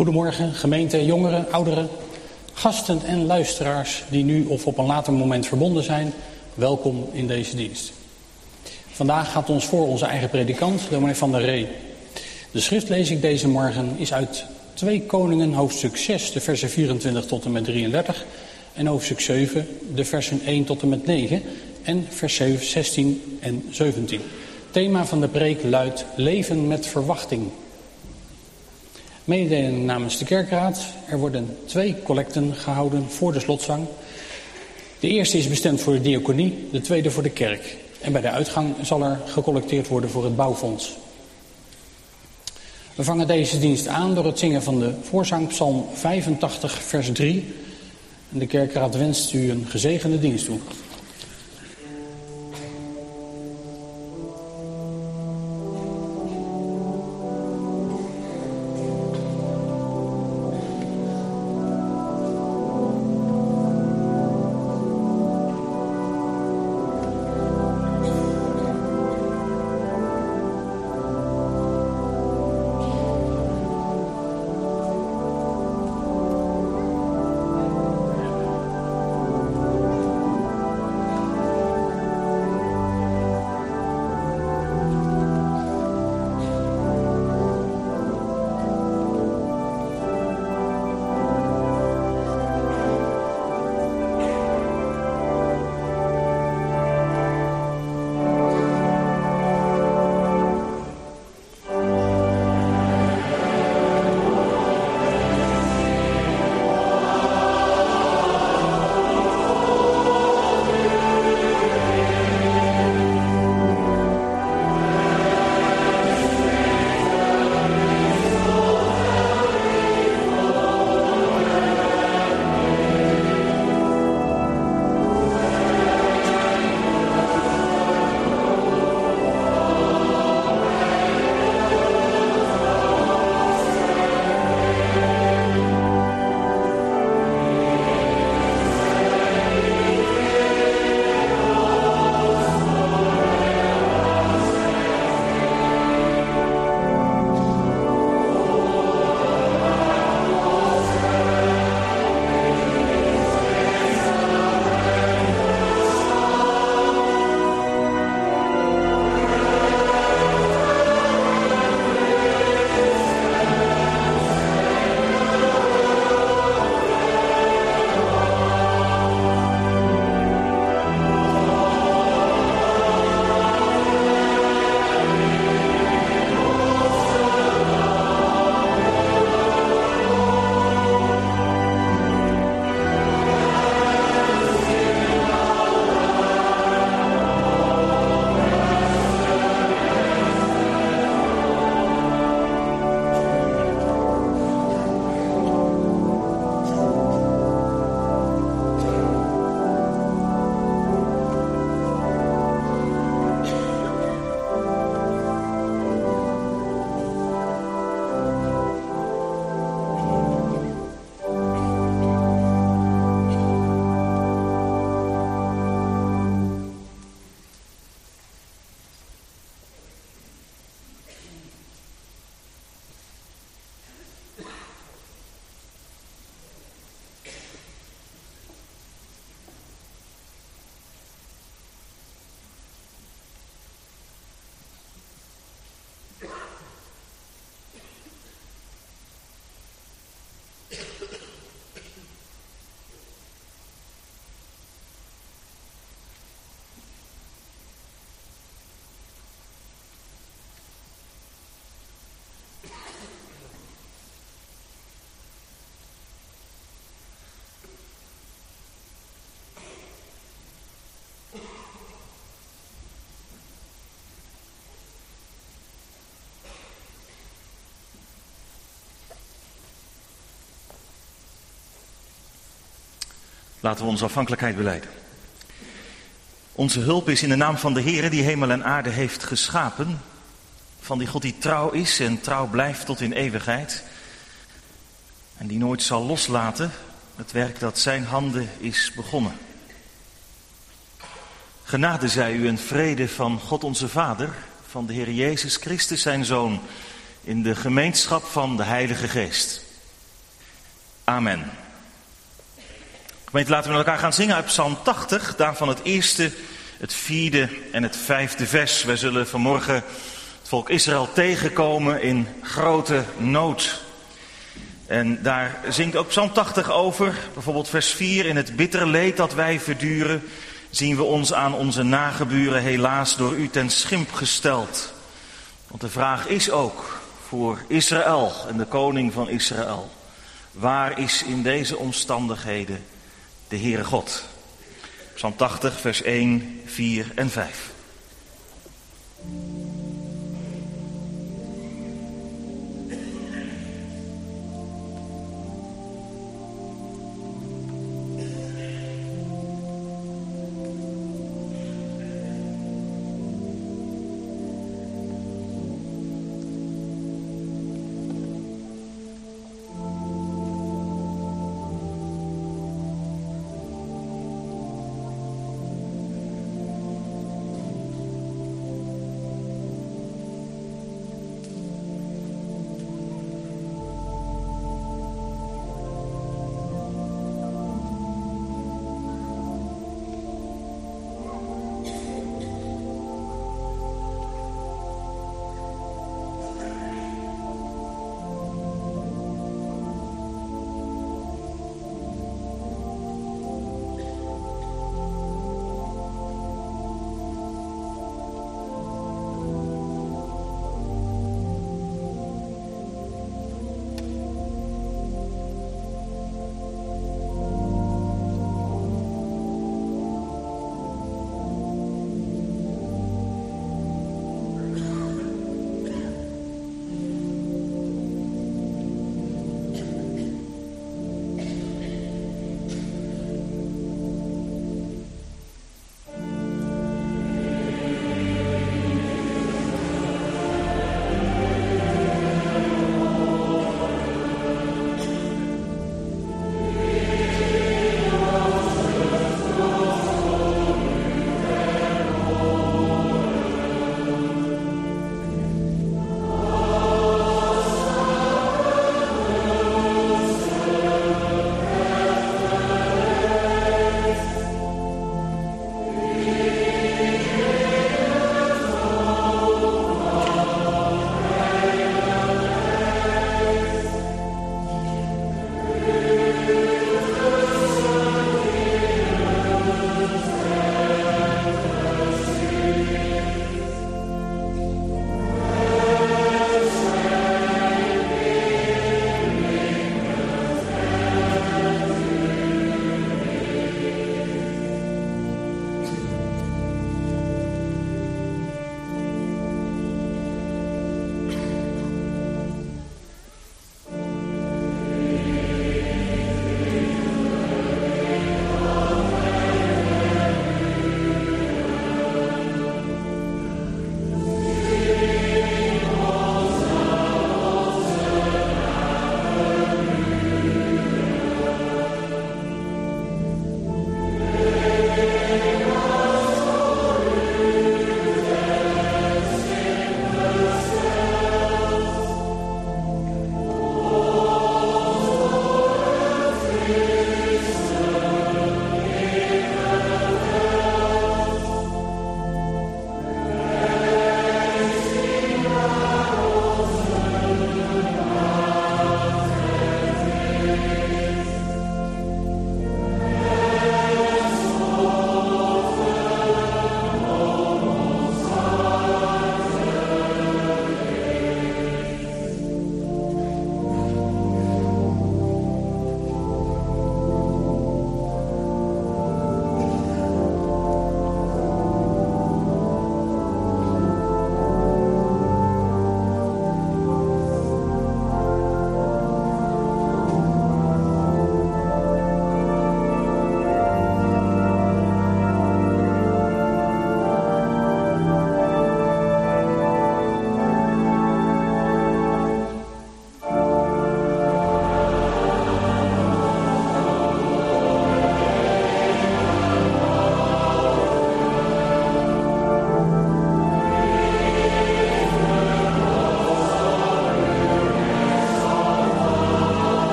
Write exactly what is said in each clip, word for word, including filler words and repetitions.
Goedemorgen, gemeente, jongeren, ouderen, gasten en luisteraars die nu of op een later moment verbonden zijn. Welkom in deze dienst. Vandaag gaat ons voor onze eigen predikant, dominee Van der Ree. De schriftlezing deze morgen is uit twee Koningen, hoofdstuk zes, de versen vierentwintig tot en met drieëndertig. En hoofdstuk zeven, de versen één tot en met negen. En vers zestien en zeventien. Thema van de preek luidt leven met verwachting. Mededeling namens de kerkraad. Er worden twee collecten gehouden voor de slotzang. De eerste is bestemd voor de diaconie, de tweede voor de kerk. En bij de uitgang zal er gecollecteerd worden voor het bouwfonds. We vangen deze dienst aan door het zingen van de voorzang Psalm vijfentachtig vers drie. En de kerkraad wenst u een gezegende dienst toe. Laten we onze afhankelijkheid belijden. Onze hulp is in de naam van de Heere die hemel en aarde heeft geschapen. Van die God die trouw is en trouw blijft tot in eeuwigheid. En die nooit zal loslaten het werk dat zijn handen is begonnen. Genade zij u en vrede van God onze Vader, van de Heer Jezus Christus zijn Zoon, in de gemeenschap van de Heilige Geest. Amen. Gemeente, laten we met elkaar gaan zingen uit Psalm tachtig, daarvan het eerste, het vierde en het vijfde vers. Wij zullen vanmorgen het volk Israël tegenkomen in grote nood. En daar zingt ook Psalm tachtig over, bijvoorbeeld vers vier. In het bittere leed dat wij verduren, zien we ons aan onze nageburen helaas door u ten schimp gesteld. Want de vraag is ook voor Israël en de koning van Israël: waar is in deze omstandigheden de Heere God? Psalm tachtig, vers één, vier en vijf.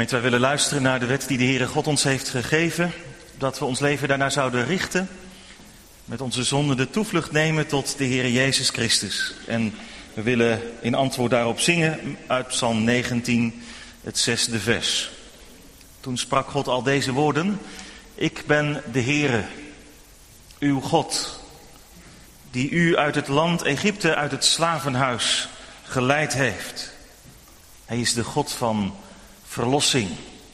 Gemeente, wij willen luisteren naar de wet die de Heere God ons heeft gegeven. Dat we ons leven daarnaar zouden richten. Met onze zonden de toevlucht nemen tot de Heere Jezus Christus. En we willen in antwoord daarop zingen uit Psalm negentien, het zesde vers. Toen sprak God al deze woorden. Ik ben de Heere, uw God, die u uit het land Egypte, uit het slavenhuis geleid heeft. Hij is de God van verlossing.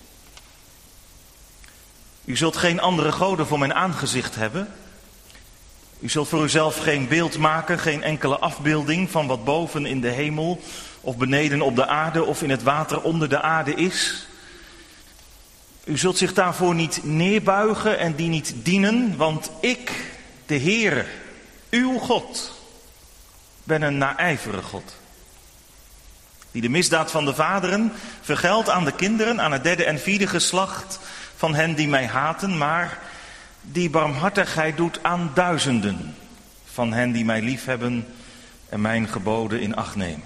U zult geen andere goden voor mijn aangezicht hebben. U zult voor uzelf geen beeld maken, geen enkele afbeelding van wat boven in de hemel of beneden op de aarde of in het water onder de aarde is. U zult zich daarvoor niet neerbuigen en die niet dienen, want ik, de Heere, uw God, ben een naijverige God. Die de misdaad van de vaderen vergeldt aan de kinderen, aan het derde en vierde geslacht van hen die mij haten, maar die barmhartigheid doet aan duizenden van hen die mij liefhebben en mijn geboden in acht nemen.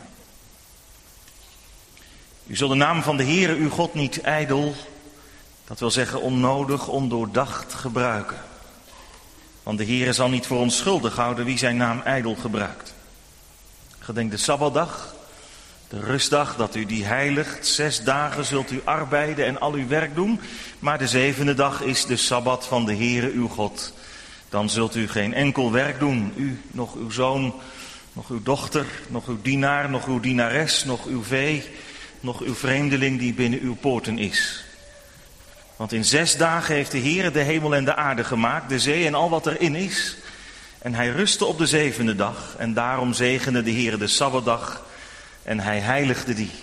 U zult de naam van de Heere uw God niet ijdel, dat wil zeggen onnodig, ondoordacht gebruiken. Want de Heere zal niet voor onschuldig houden wie zijn naam ijdel gebruikt. Gedenk de Sabbatdag, de rustdag, dat u die heiligt. Zes dagen zult u arbeiden en al uw werk doen. Maar de zevende dag is de Sabbat van de Heere uw God. Dan zult u geen enkel werk doen. U, nog uw zoon, nog uw dochter, nog uw dienaar, nog uw dienares, nog uw vee, nog uw vreemdeling die binnen uw poorten is. Want in zes dagen heeft de Heere de hemel en de aarde gemaakt, de zee en al wat erin is. En hij rustte op de zevende dag. En daarom zegende de Heere de Sabbatdag en hij heiligde die.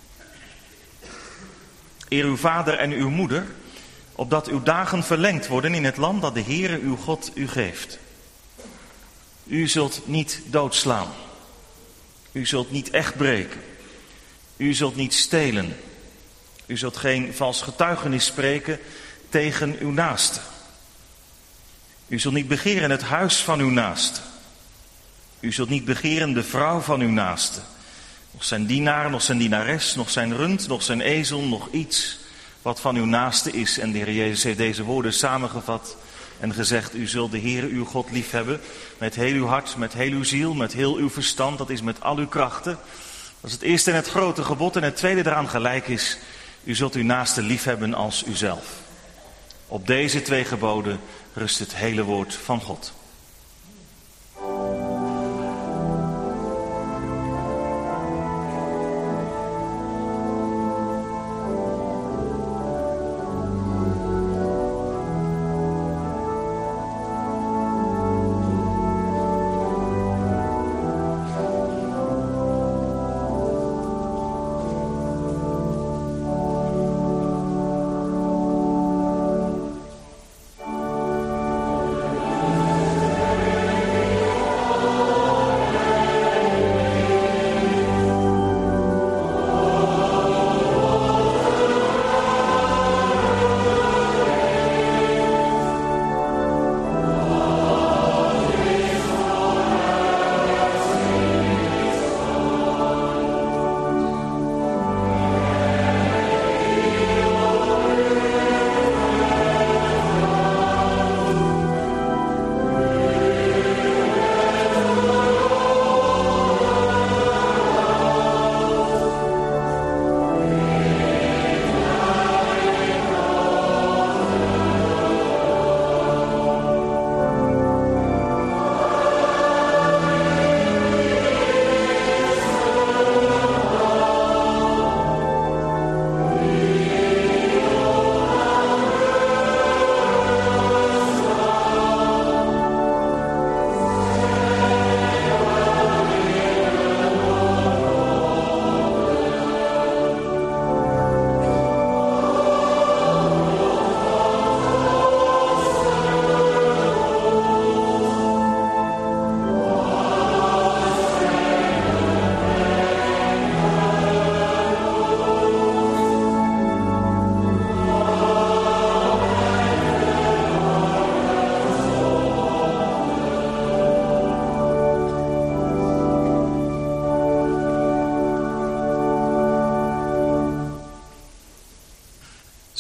Eer uw vader en uw moeder, opdat uw dagen verlengd worden in het land dat de Heere uw God u geeft. U zult niet doodslaan. U zult niet echt breken. U zult niet stelen. U zult geen vals getuigenis spreken tegen uw naaste. U zult niet begeren het huis van uw naaste. U zult niet begeren de vrouw van uw naaste. Nog zijn dienaar, nog zijn dienares, nog zijn rund, nog zijn ezel, nog iets wat van uw naaste is. En de Heer Jezus heeft deze woorden samengevat en gezegd: u zult de Heere uw God liefhebben met heel uw hart, met heel uw ziel, met heel uw verstand. Dat is met al uw krachten. Dat is het eerste en het grote gebod. En het tweede eraan gelijk is: u zult uw naaste liefhebben als uzelf. Op deze twee geboden rust het hele woord van God.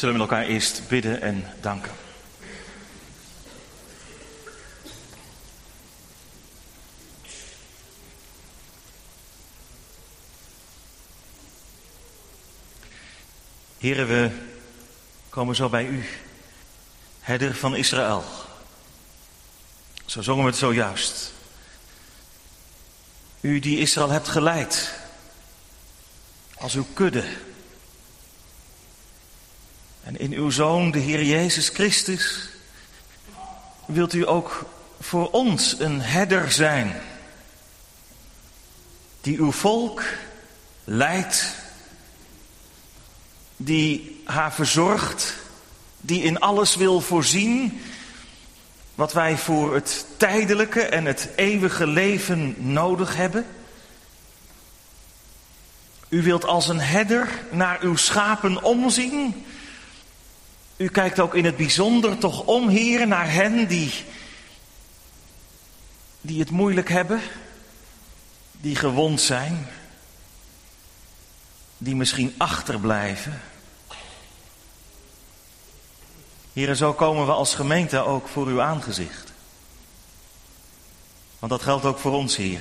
Zullen we met elkaar eerst bidden en danken. Heren, we komen zo bij u, herder van Israël. Zo zongen we het zojuist. U die Israël hebt geleid, als uw kudde. En in uw Zoon, de Heer Jezus Christus, wilt u ook voor ons een herder zijn, die uw volk leidt, die haar verzorgt, die in alles wil voorzien wat wij voor het tijdelijke en het eeuwige leven nodig hebben. U wilt als een herder naar uw schapen omzien. U kijkt ook in het bijzonder toch om, Heer, naar hen die, die het moeilijk hebben, die gewond zijn, die misschien achterblijven. Heer, zo komen we als gemeente ook voor uw aangezicht. Want dat geldt ook voor ons, Heer.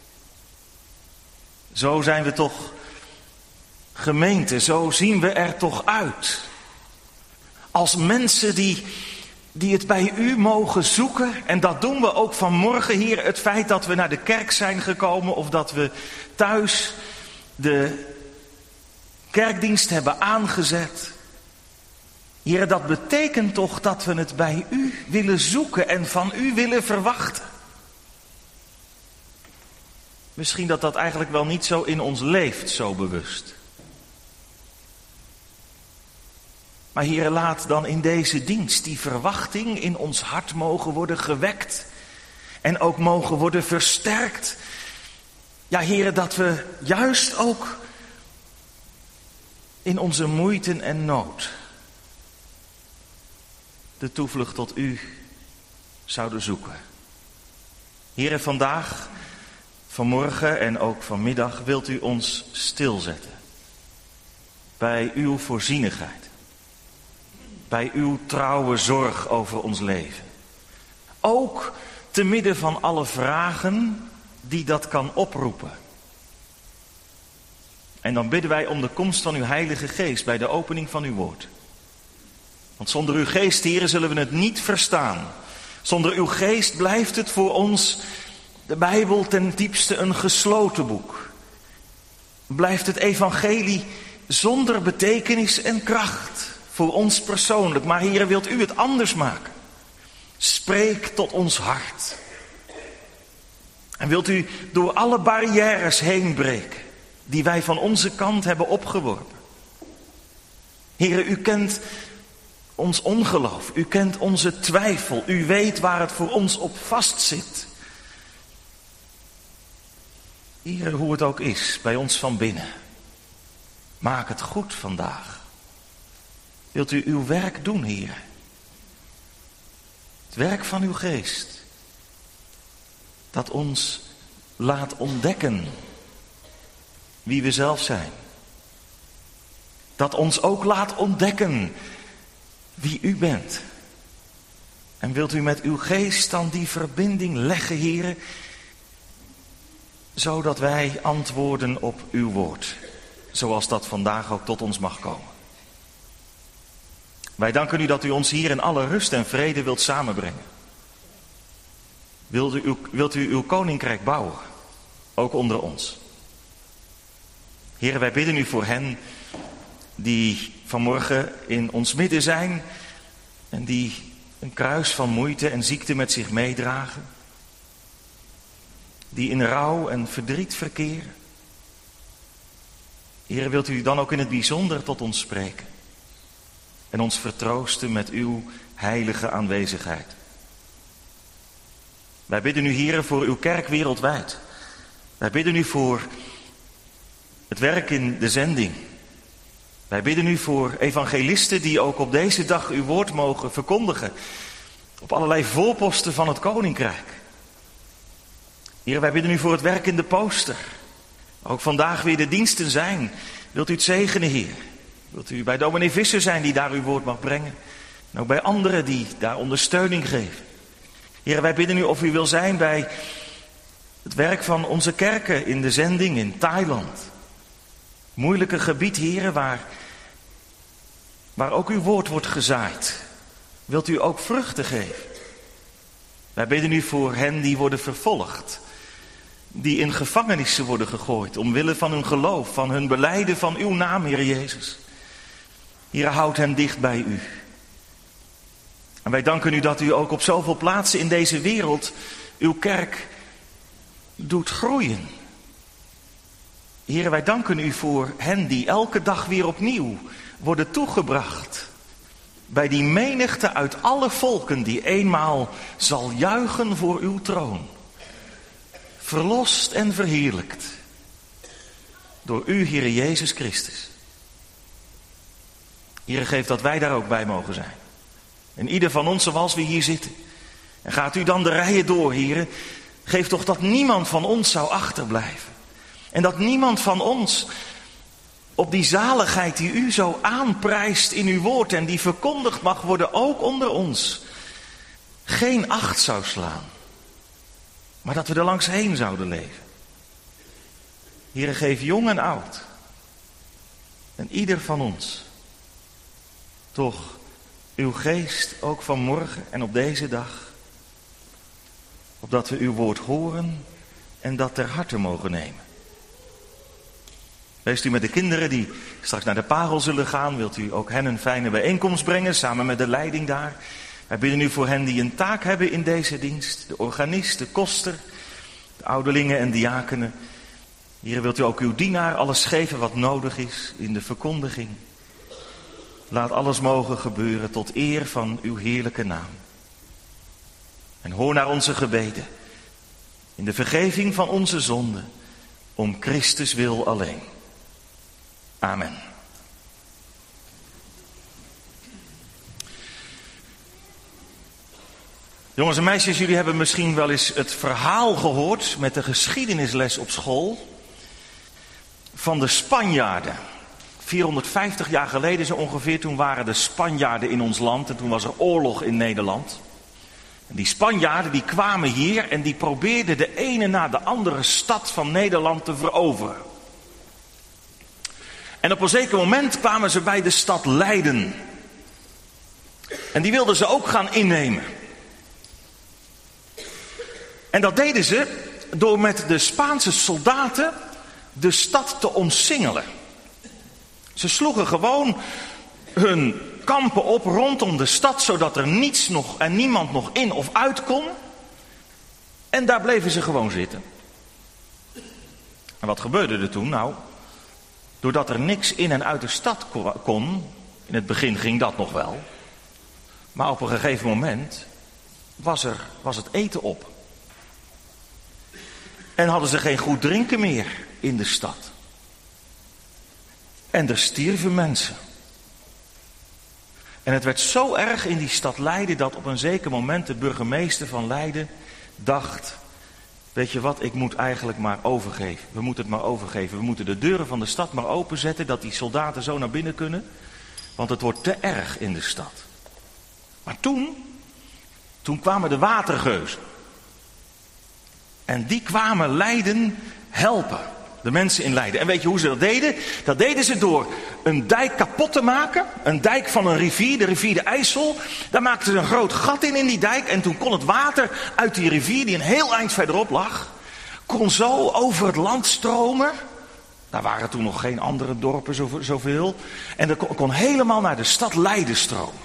Zo zijn we toch gemeente, zo zien we er toch uit. Als mensen die, die het bij u mogen zoeken. En dat doen we ook vanmorgen, Heer. Het feit dat we naar de kerk zijn gekomen of dat we thuis de kerkdienst hebben aangezet. Heer, dat betekent toch dat we het bij u willen zoeken en van u willen verwachten. Misschien dat dat eigenlijk wel niet zo in ons leeft, zo bewust. Maar Heer, laat dan in deze dienst die verwachting in ons hart mogen worden gewekt. En ook mogen worden versterkt. Ja, Heer, dat we juist ook in onze moeite en nood de toevlucht tot u zouden zoeken. Heere, vandaag, vanmorgen en ook vanmiddag wilt u ons stilzetten. Bij uw voorzienigheid. Bij uw trouwe zorg over ons leven. Ook te midden van alle vragen die dat kan oproepen. En dan bidden wij om de komst van uw Heilige Geest bij de opening van uw woord. Want zonder uw geest, Heere, zullen we het niet verstaan. Zonder uw geest blijft het voor ons, de Bijbel, ten diepste een gesloten boek. Blijft het evangelie zonder betekenis en kracht voor ons persoonlijk. Maar Heere, wilt u het anders maken? Spreek tot ons hart. En wilt u door alle barrières heen breken die wij van onze kant hebben opgeworpen. Heere, u kent ons ongeloof, u kent onze twijfel, u weet waar het voor ons op vastzit. Heere, hoe het ook is bij ons van binnen, maak het goed vandaag. Wilt u uw werk doen, Heere? Het werk van uw geest, dat ons laat ontdekken wie we zelf zijn. Dat ons ook laat ontdekken wie u bent. En wilt u met uw geest dan die verbinding leggen, Heere, zodat wij antwoorden op uw woord, zoals dat vandaag ook tot ons mag komen. Wij danken u dat u ons hier in alle rust en vrede wilt samenbrengen. Wilt u, wilt u uw koninkrijk bouwen, ook onder ons. Heere, wij bidden u voor hen die vanmorgen in ons midden zijn en die een kruis van moeite en ziekte met zich meedragen. Die in rouw en verdriet verkeren. Heere, wilt u dan ook in het bijzonder tot ons spreken en ons vertroosten met uw heilige aanwezigheid. Wij bidden u, Heere, voor uw kerk wereldwijd. Wij bidden u voor het werk in de zending. Wij bidden u voor evangelisten die ook op deze dag uw woord mogen verkondigen. Op allerlei voorposten van het koninkrijk. Heer, wij bidden u voor het werk in de pooster. Ook vandaag weer de diensten zijn. Wilt u het zegenen, Heer. Wilt u bij dominee Visser zijn die daar uw woord mag brengen? En ook bij anderen die daar ondersteuning geven. Heer, wij bidden u of u wil zijn bij het werk van onze kerken in de zending in Thailand. Moeilijke gebied, heren, waar, waar ook uw woord wordt gezaaid. Wilt u ook vruchten geven? Wij bidden u voor hen die worden vervolgd. Die in gevangenissen worden gegooid. Omwille van hun geloof, van hun belijden van uw naam, Heer Jezus. Heer, houd hen dicht bij u. En wij danken u dat u ook op zoveel plaatsen in deze wereld uw kerk doet groeien. Heer, wij danken u voor hen die elke dag weer opnieuw worden toegebracht. Bij die menigte uit alle volken die eenmaal zal juichen voor uw troon. Verlost en verheerlijkt. Door u, Heer Jezus Christus. Heer, geef dat wij daar ook bij mogen zijn. En ieder van ons zoals we hier zitten. En gaat u dan de rijen door, Heer. Geef toch dat niemand van ons zou achterblijven. En dat niemand van ons op die zaligheid die u zo aanprijst in uw woord en die verkondigd mag worden ook onder ons, geen acht zou slaan. Maar dat we er langs heen zouden leven. Heere, geef jong en oud. En ieder van ons. Toch uw geest ook vanmorgen en op deze dag. Opdat we uw woord horen en dat ter harte mogen nemen. Wees u met de kinderen die straks naar de parel zullen gaan. Wilt u ook hen een fijne bijeenkomst brengen samen met de leiding daar. Wij bidden u voor hen die een taak hebben in deze dienst. De organist, de koster, de ouderlingen en diakenen. Hier wilt u ook uw dienaar alles geven wat nodig is in de verkondiging. Laat alles mogen gebeuren tot eer van uw heerlijke naam. En hoor naar onze gebeden. In de vergeving van onze zonden. Om Christus wil alleen. Amen. Jongens en meisjes, jullie hebben misschien wel eens het verhaal gehoord met de geschiedenisles op school van de Spanjaarden. vierhonderdvijftig jaar geleden zo ongeveer, toen waren de Spanjaarden in ons land en toen was er oorlog in Nederland. En die Spanjaarden die kwamen hier en die probeerden de ene na de andere stad van Nederland te veroveren. En op een zeker moment kwamen ze bij de stad Leiden. En die wilden ze ook gaan innemen. En dat deden ze door met de Spaanse soldaten de stad te omsingelen. Ze sloegen gewoon hun kampen op rondom de stad, zodat er niets nog en niemand nog in of uit kon. En daar bleven ze gewoon zitten. En wat gebeurde er toen? Nou, doordat er niks in en uit de stad kon, in het begin ging dat nog wel, maar op een gegeven moment was, er, was het eten op. En hadden ze geen goed drinken meer in de stad. En er stierven mensen. En het werd zo erg in die stad Leiden dat op een zeker moment de burgemeester van Leiden dacht, weet je wat, ik moet eigenlijk maar overgeven. We moeten het maar overgeven. We moeten de deuren van de stad maar openzetten, dat die soldaten zo naar binnen kunnen. Want het wordt te erg in de stad. Maar toen, toen kwamen de watergeuzen. En die kwamen Leiden helpen. De mensen in Leiden. En weet je hoe ze dat deden? Dat deden ze door een dijk kapot te maken. Een dijk van een rivier, de rivier de IJssel. Daar maakten ze een groot gat in in die dijk. En toen kon het water uit die rivier, die een heel eind verderop lag, kon zo over het land stromen. Daar waren toen nog geen andere dorpen zoveel. En dat kon, kon helemaal naar de stad Leiden stromen.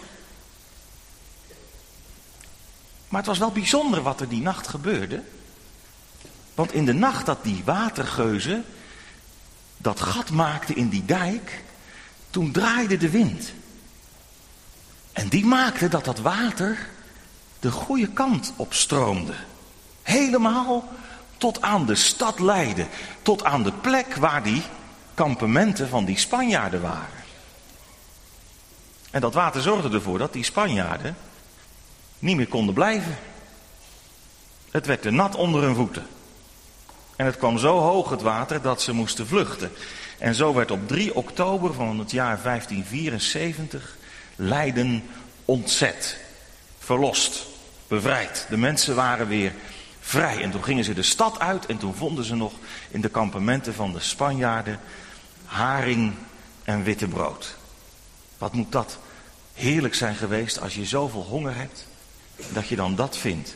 Maar het was wel bijzonder wat er die nacht gebeurde. Want in de nacht dat die watergeuzen dat gat maakten in die dijk, toen draaide de wind. En die maakte dat dat water de goede kant op stroomde. Helemaal tot aan de stad Leiden. Tot aan de plek waar die kampementen van die Spanjaarden waren. En dat water zorgde ervoor dat die Spanjaarden niet meer konden blijven. Het werd te nat onder hun voeten. En het kwam zo hoog het water dat ze moesten vluchten. En zo werd op drie oktober van het jaar vijftien vierenzeventig Leiden ontzet, verlost, bevrijd. De mensen waren weer vrij. En toen gingen ze de stad uit en toen vonden ze nog in de kampementen van de Spanjaarden haring en witte brood. Wat moet dat heerlijk zijn geweest als je zoveel honger hebt, dat je dan dat vindt.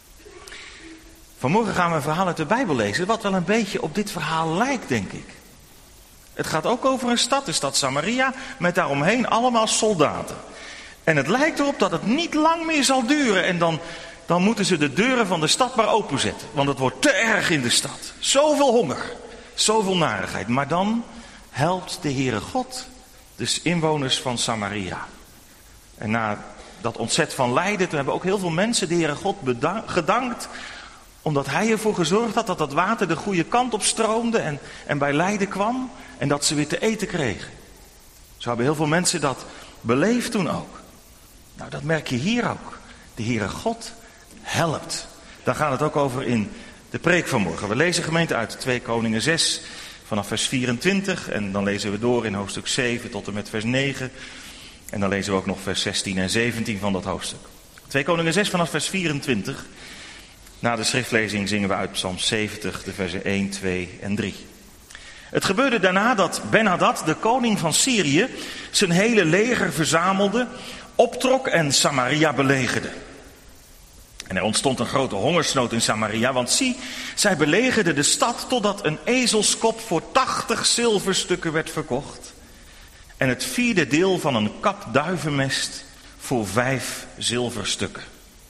Vanmorgen gaan we een verhaal uit de Bijbel lezen, wat wel een beetje op dit verhaal lijkt, denk ik. Het gaat ook over een stad, de stad Samaria, met daaromheen allemaal soldaten. En het lijkt erop dat het niet lang meer zal duren en dan, dan moeten ze de deuren van de stad maar openzetten. Want het wordt te erg in de stad. Zoveel honger, zoveel narigheid. Maar dan helpt de Heere God de inwoners van Samaria. En na dat ontzet van Leiden, toen hebben ook heel veel mensen de Heere God bedankt, gedankt, omdat hij ervoor gezorgd had dat dat water de goede kant op stroomde en, en bij Leiden kwam en dat ze weer te eten kregen. Zo hebben heel veel mensen dat beleefd toen ook. Nou, dat merk je hier ook. De Heere God helpt. Daar gaat het ook over in de preek van morgen. We lezen gemeente uit twee Koningen zes vanaf vers vierentwintig en dan lezen we door in hoofdstuk zeven tot en met vers negen. En dan lezen we ook nog vers zestien en zeventien van dat hoofdstuk. twee Koningen zes vanaf vers vierentwintig. Na de schriftlezing zingen we uit Psalm zeventig, de versen één, twee en drie. Het gebeurde daarna dat Ben-Hadad, de koning van Syrië, zijn hele leger verzamelde, optrok en Samaria belegerde. En er ontstond een grote hongersnood in Samaria, want zie, zij belegerden de stad totdat een ezelskop voor tachtig zilverstukken werd verkocht. En het vierde deel van een kap duivenmest voor vijf zilverstukken.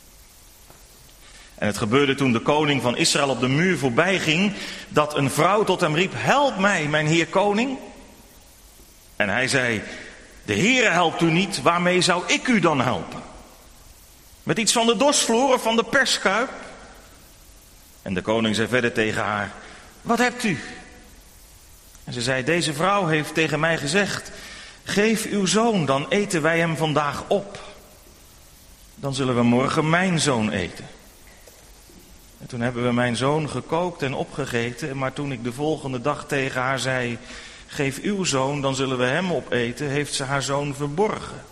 En het gebeurde toen de koning van Israël op de muur voorbij ging, dat een vrouw tot hem riep, help mij, mijn heer koning. En hij zei, de Heere helpt u niet, waarmee zou ik u dan helpen? Met iets van de dorsvloer of van de perskuip? En de koning zei verder tegen haar, wat hebt u? En ze zei, deze vrouw heeft tegen mij gezegd, geef uw zoon, dan eten wij hem vandaag op. Dan zullen we morgen mijn zoon eten. En toen hebben we mijn zoon gekookt en opgegeten, maar toen ik de volgende dag tegen haar zei, geef uw zoon, dan zullen we hem opeten, heeft ze haar zoon verborgen.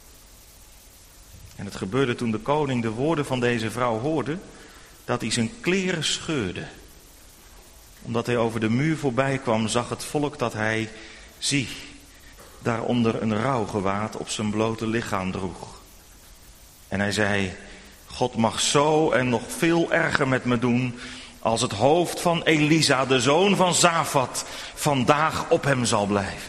En het gebeurde toen de koning de woorden van deze vrouw hoorde, dat hij zijn kleren scheurde. Omdat hij over de muur voorbij kwam, zag het volk dat hij, zie, daaronder een rouwgewaad op zijn blote lichaam droeg. En hij zei, God mag zo en nog veel erger met me doen, als het hoofd van Elisa, de zoon van Safat, vandaag op hem zal blijven.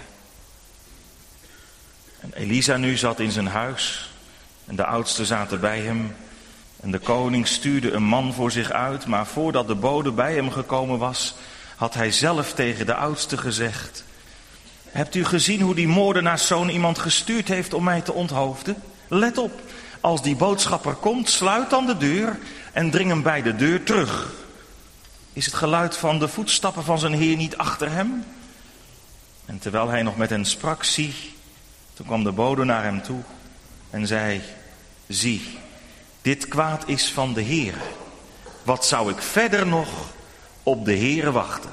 En Elisa nu zat in zijn huis en de oudsten zaten bij hem. En de koning stuurde een man voor zich uit, maar voordat de bode bij hem gekomen was, had hij zelf tegen de oudsten gezegd, hebt u gezien hoe die moordenaarszoon iemand gestuurd heeft om mij te onthoofden? Let op, als die boodschapper komt, sluit dan de deur en dring hem bij de deur terug. Is het geluid van de voetstappen van zijn heer niet achter hem? En terwijl hij nog met hen sprak, zie, toen kwam de bode naar hem toe en zei, zie, dit kwaad is van de Heere. Wat zou ik verder nog op de Heere wachten?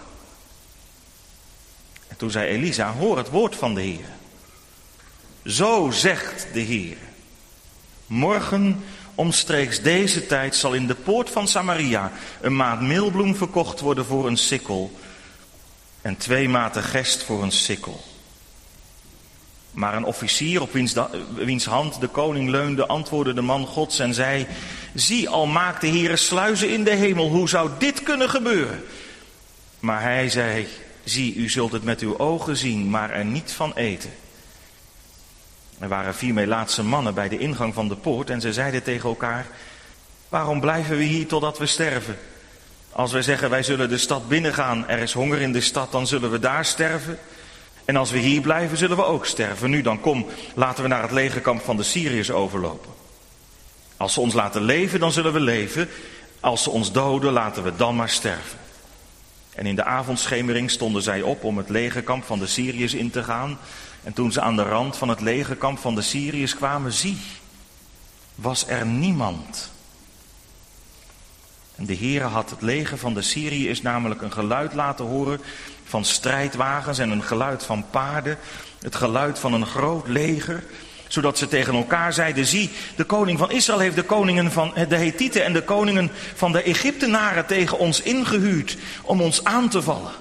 En toen zei Elisa, hoor het woord van de Heere. Zo zegt de Heere. Morgen omstreeks deze tijd zal in de poort van Samaria een maat meelbloem verkocht worden voor een sikkel en twee maten gerst voor een sikkel. Maar een officier op wiens, da- wiens hand de koning leunde, antwoordde de man Gods en zei, zie, al maakt de Heere sluizen in de hemel, hoe zou dit kunnen gebeuren? Maar hij zei, zie, u zult het met uw ogen zien, maar er niet van eten. Er waren vier Melaatse mannen bij de ingang van de poort en ze zeiden tegen elkaar, waarom blijven we hier totdat we sterven? Als wij zeggen wij zullen de stad binnengaan, er is honger in de stad, dan zullen we daar sterven. En als we hier blijven, zullen we ook sterven. Nu dan kom, laten we naar het legerkamp van de Syriërs overlopen. Als ze ons laten leven, dan zullen we leven. Als ze ons doden, laten we dan maar sterven. En in de avondschemering stonden zij op om het legerkamp van de Syriërs in te gaan. En toen ze aan de rand van het legerkamp van de Syriërs kwamen, zie, was er niemand. En de Heere had het leger van de Syriërs namelijk een geluid laten horen van strijdwagens en een geluid van paarden, het geluid van een groot leger, zodat ze tegen elkaar zeiden: zie, de koning van Israël heeft de koningen van de Hethieten en de koningen van de Egyptenaren tegen ons ingehuurd om ons aan te vallen.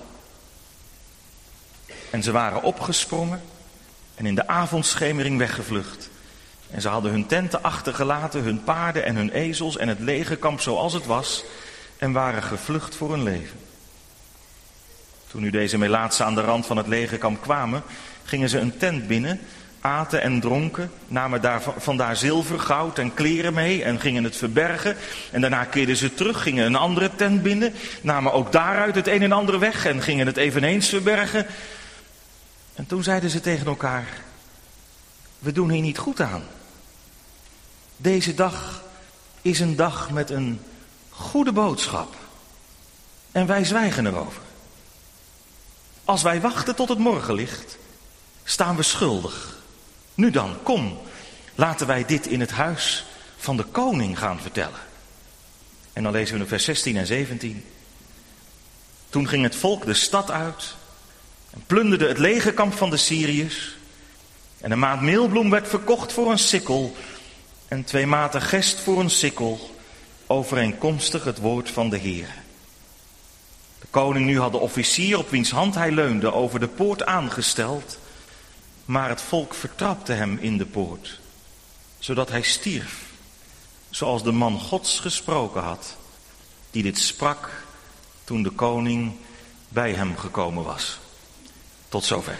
En ze waren opgesprongen en in de avondschemering weggevlucht. En ze hadden hun tenten achtergelaten, hun paarden en hun ezels en het legerkamp zoals het was, en waren gevlucht voor hun leven. Toen nu deze Melaatsen aan de rand van het legerkamp kwamen, gingen ze een tent binnen, aten en dronken, namen daar, vandaar zilver, goud en kleren mee en gingen het verbergen. En daarna keerden ze terug, gingen een andere tent binnen, namen ook daaruit het een en ander weg en gingen het eveneens verbergen. En toen zeiden ze tegen elkaar: we doen hier niet goed aan. Deze dag is een dag met een goede boodschap. En wij zwijgen erover. Als wij wachten tot het morgenlicht, staan we schuldig. Nu dan, kom, laten wij dit in het huis van de koning gaan vertellen. En dan lezen we in vers zestien en zeventien. Toen ging het volk de stad uit en plunderde het legerkamp van de Syriërs. En een maat meelbloem werd verkocht voor een sikkel en twee maten gest voor een sikkel, overeenkomstig het woord van de Heer. De koning nu had de officier op wiens hand hij leunde over de poort aangesteld, maar het volk vertrapte hem in de poort, zodat hij stierf, zoals de man Gods gesproken had, die dit sprak toen de koning bij hem gekomen was. Tot zover.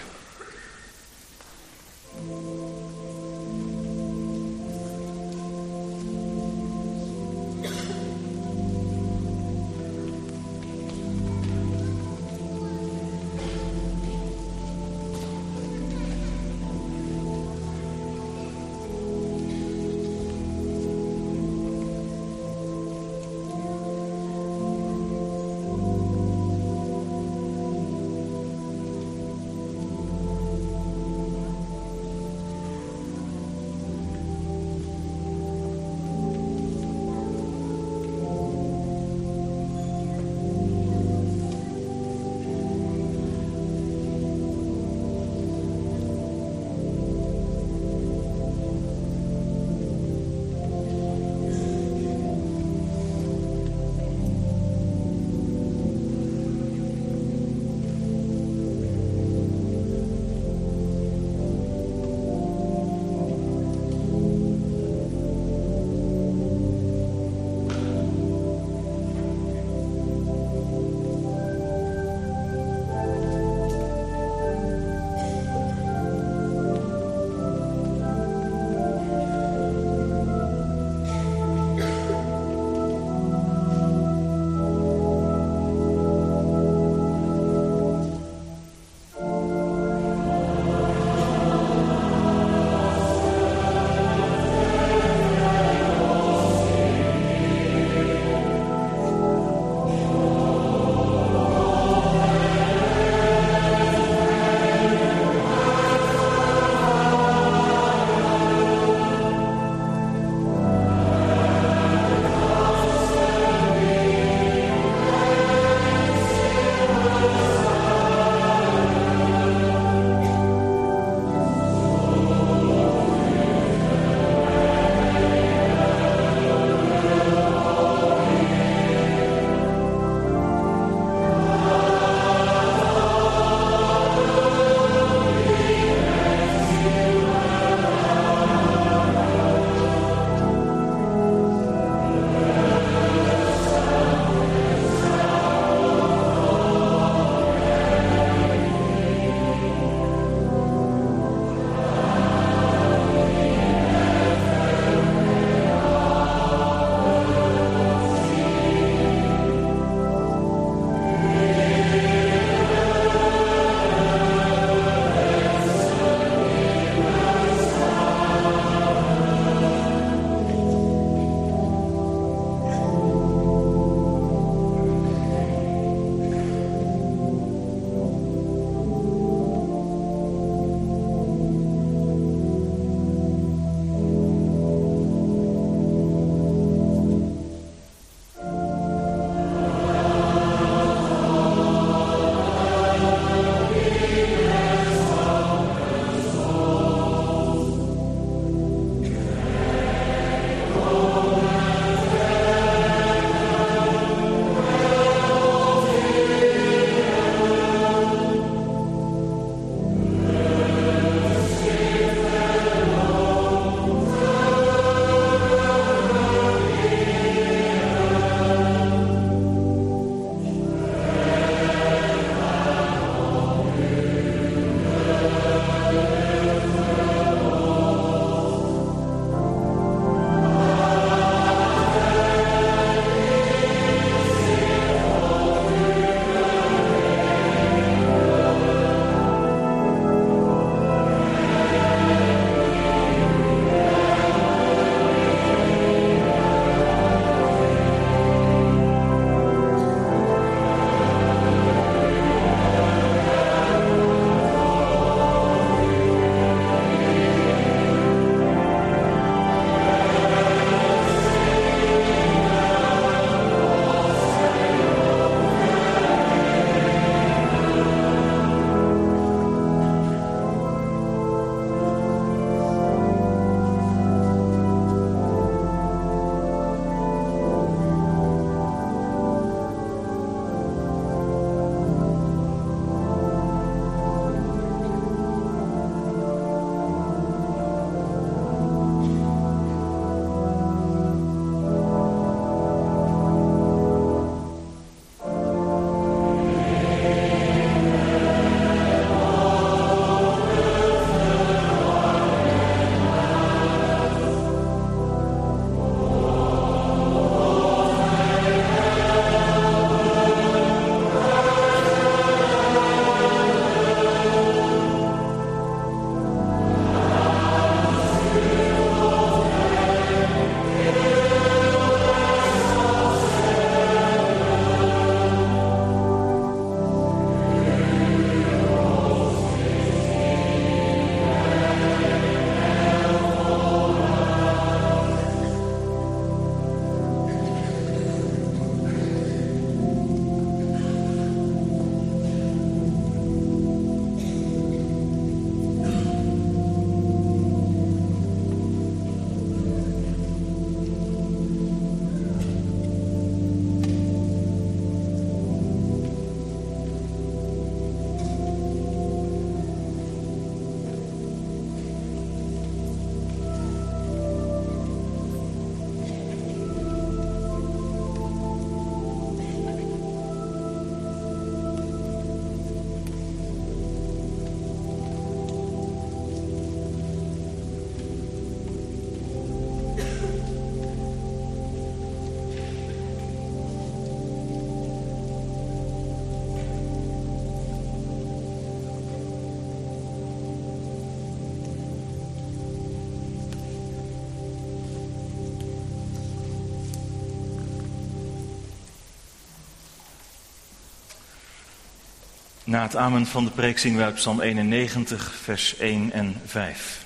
Na het amen van de preek zingen wij uit Psalm eenennegentig, vers één en vijf.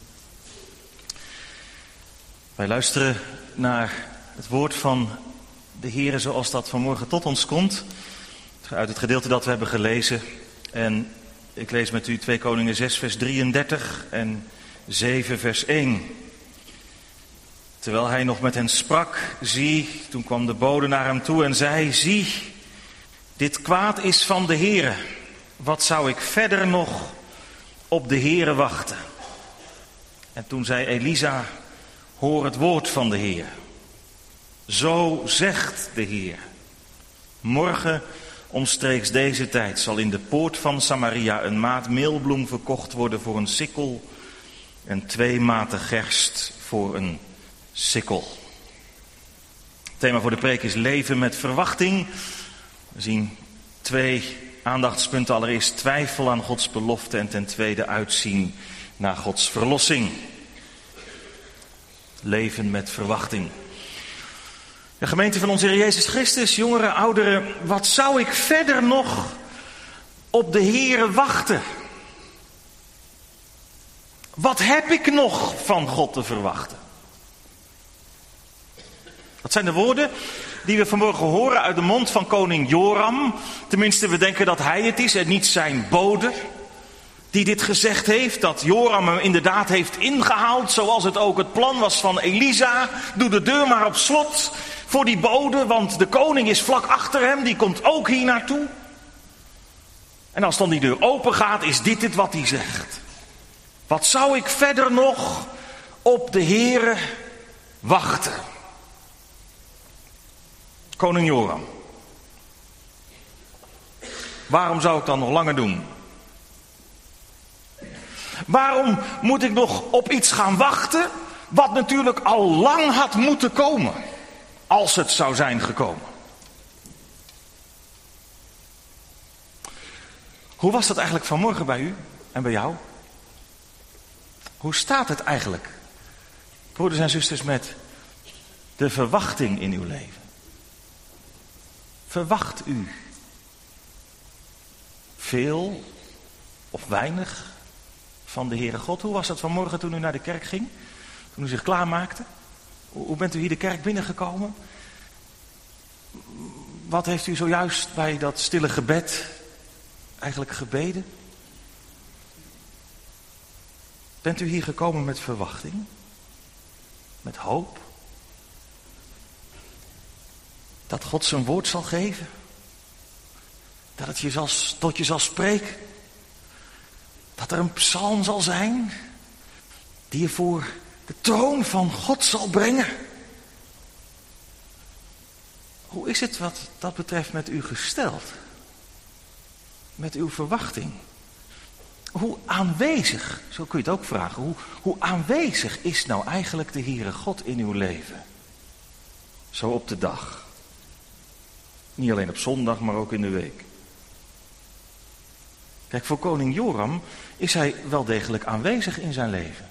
Wij luisteren naar het woord van de Heere zoals dat vanmorgen tot ons komt. Uit het gedeelte dat we hebben gelezen. En ik lees met u twee Koningen zes, vers drieëndertig en zeven, vers één. Terwijl hij nog met hen sprak, zie, toen kwam de bode naar hem toe en zei, zie, dit kwaad is van de Heere. Wat zou ik verder nog op de Heere wachten? En toen zei Elisa, hoor het woord van de Heer. Zo zegt de Heer. Morgen omstreeks deze tijd zal in de poort van Samaria een maat meelbloem verkocht worden voor een sikkel en twee maten gerst voor een sikkel. Het thema voor de preek is leven met verwachting. We zien twee aandachtspunten. Allereerst twijfel aan Gods belofte en ten tweede uitzien naar Gods verlossing. Leven met verwachting. De gemeente van onze Heer Jezus Christus, jongeren, ouderen, wat zou ik verder nog op de Heere wachten? Wat heb ik nog van God te verwachten? Dat zijn de woorden die we vanmorgen horen uit de mond van koning Joram. Tenminste, we denken dat hij het is en niet zijn bode die dit gezegd heeft. Dat Joram hem inderdaad heeft ingehaald, zoals het ook het plan was van Elisa. Doe de deur maar op slot voor die bode, want de koning is vlak achter hem, die komt ook hier naartoe. En als dan die deur open gaat, is dit het wat hij zegt. Wat zou ik verder nog op de Heere wachten? Koning Joram. Waarom zou ik dan nog langer doen? Waarom moet ik nog op iets gaan wachten wat natuurlijk al lang had moeten komen, als het zou zijn gekomen? Hoe was dat eigenlijk vanmorgen bij u en bij jou? Hoe staat het eigenlijk, broeders en zusters, met de verwachting in uw leven? Verwacht u veel of weinig van de Heere God? Hoe was dat vanmorgen toen u naar de kerk ging? Toen u zich klaarmaakte? Hoe bent u hier de kerk binnengekomen? Wat heeft u zojuist bij dat stille gebed eigenlijk gebeden? Bent u hier gekomen met verwachting? Met hoop? Dat God zijn woord zal geven? Dat het je zal, tot je zal spreken? Dat er een psalm zal zijn die je voor de troon van God zal brengen? Hoe is het wat dat betreft met u gesteld? Met uw verwachting? Hoe aanwezig, zo kun je het ook vragen, hoe, hoe aanwezig is nou eigenlijk de Heere God in uw leven? Zo op de dag. Niet alleen op zondag, maar ook in de week. Kijk, voor koning Joram is hij wel degelijk aanwezig in zijn leven.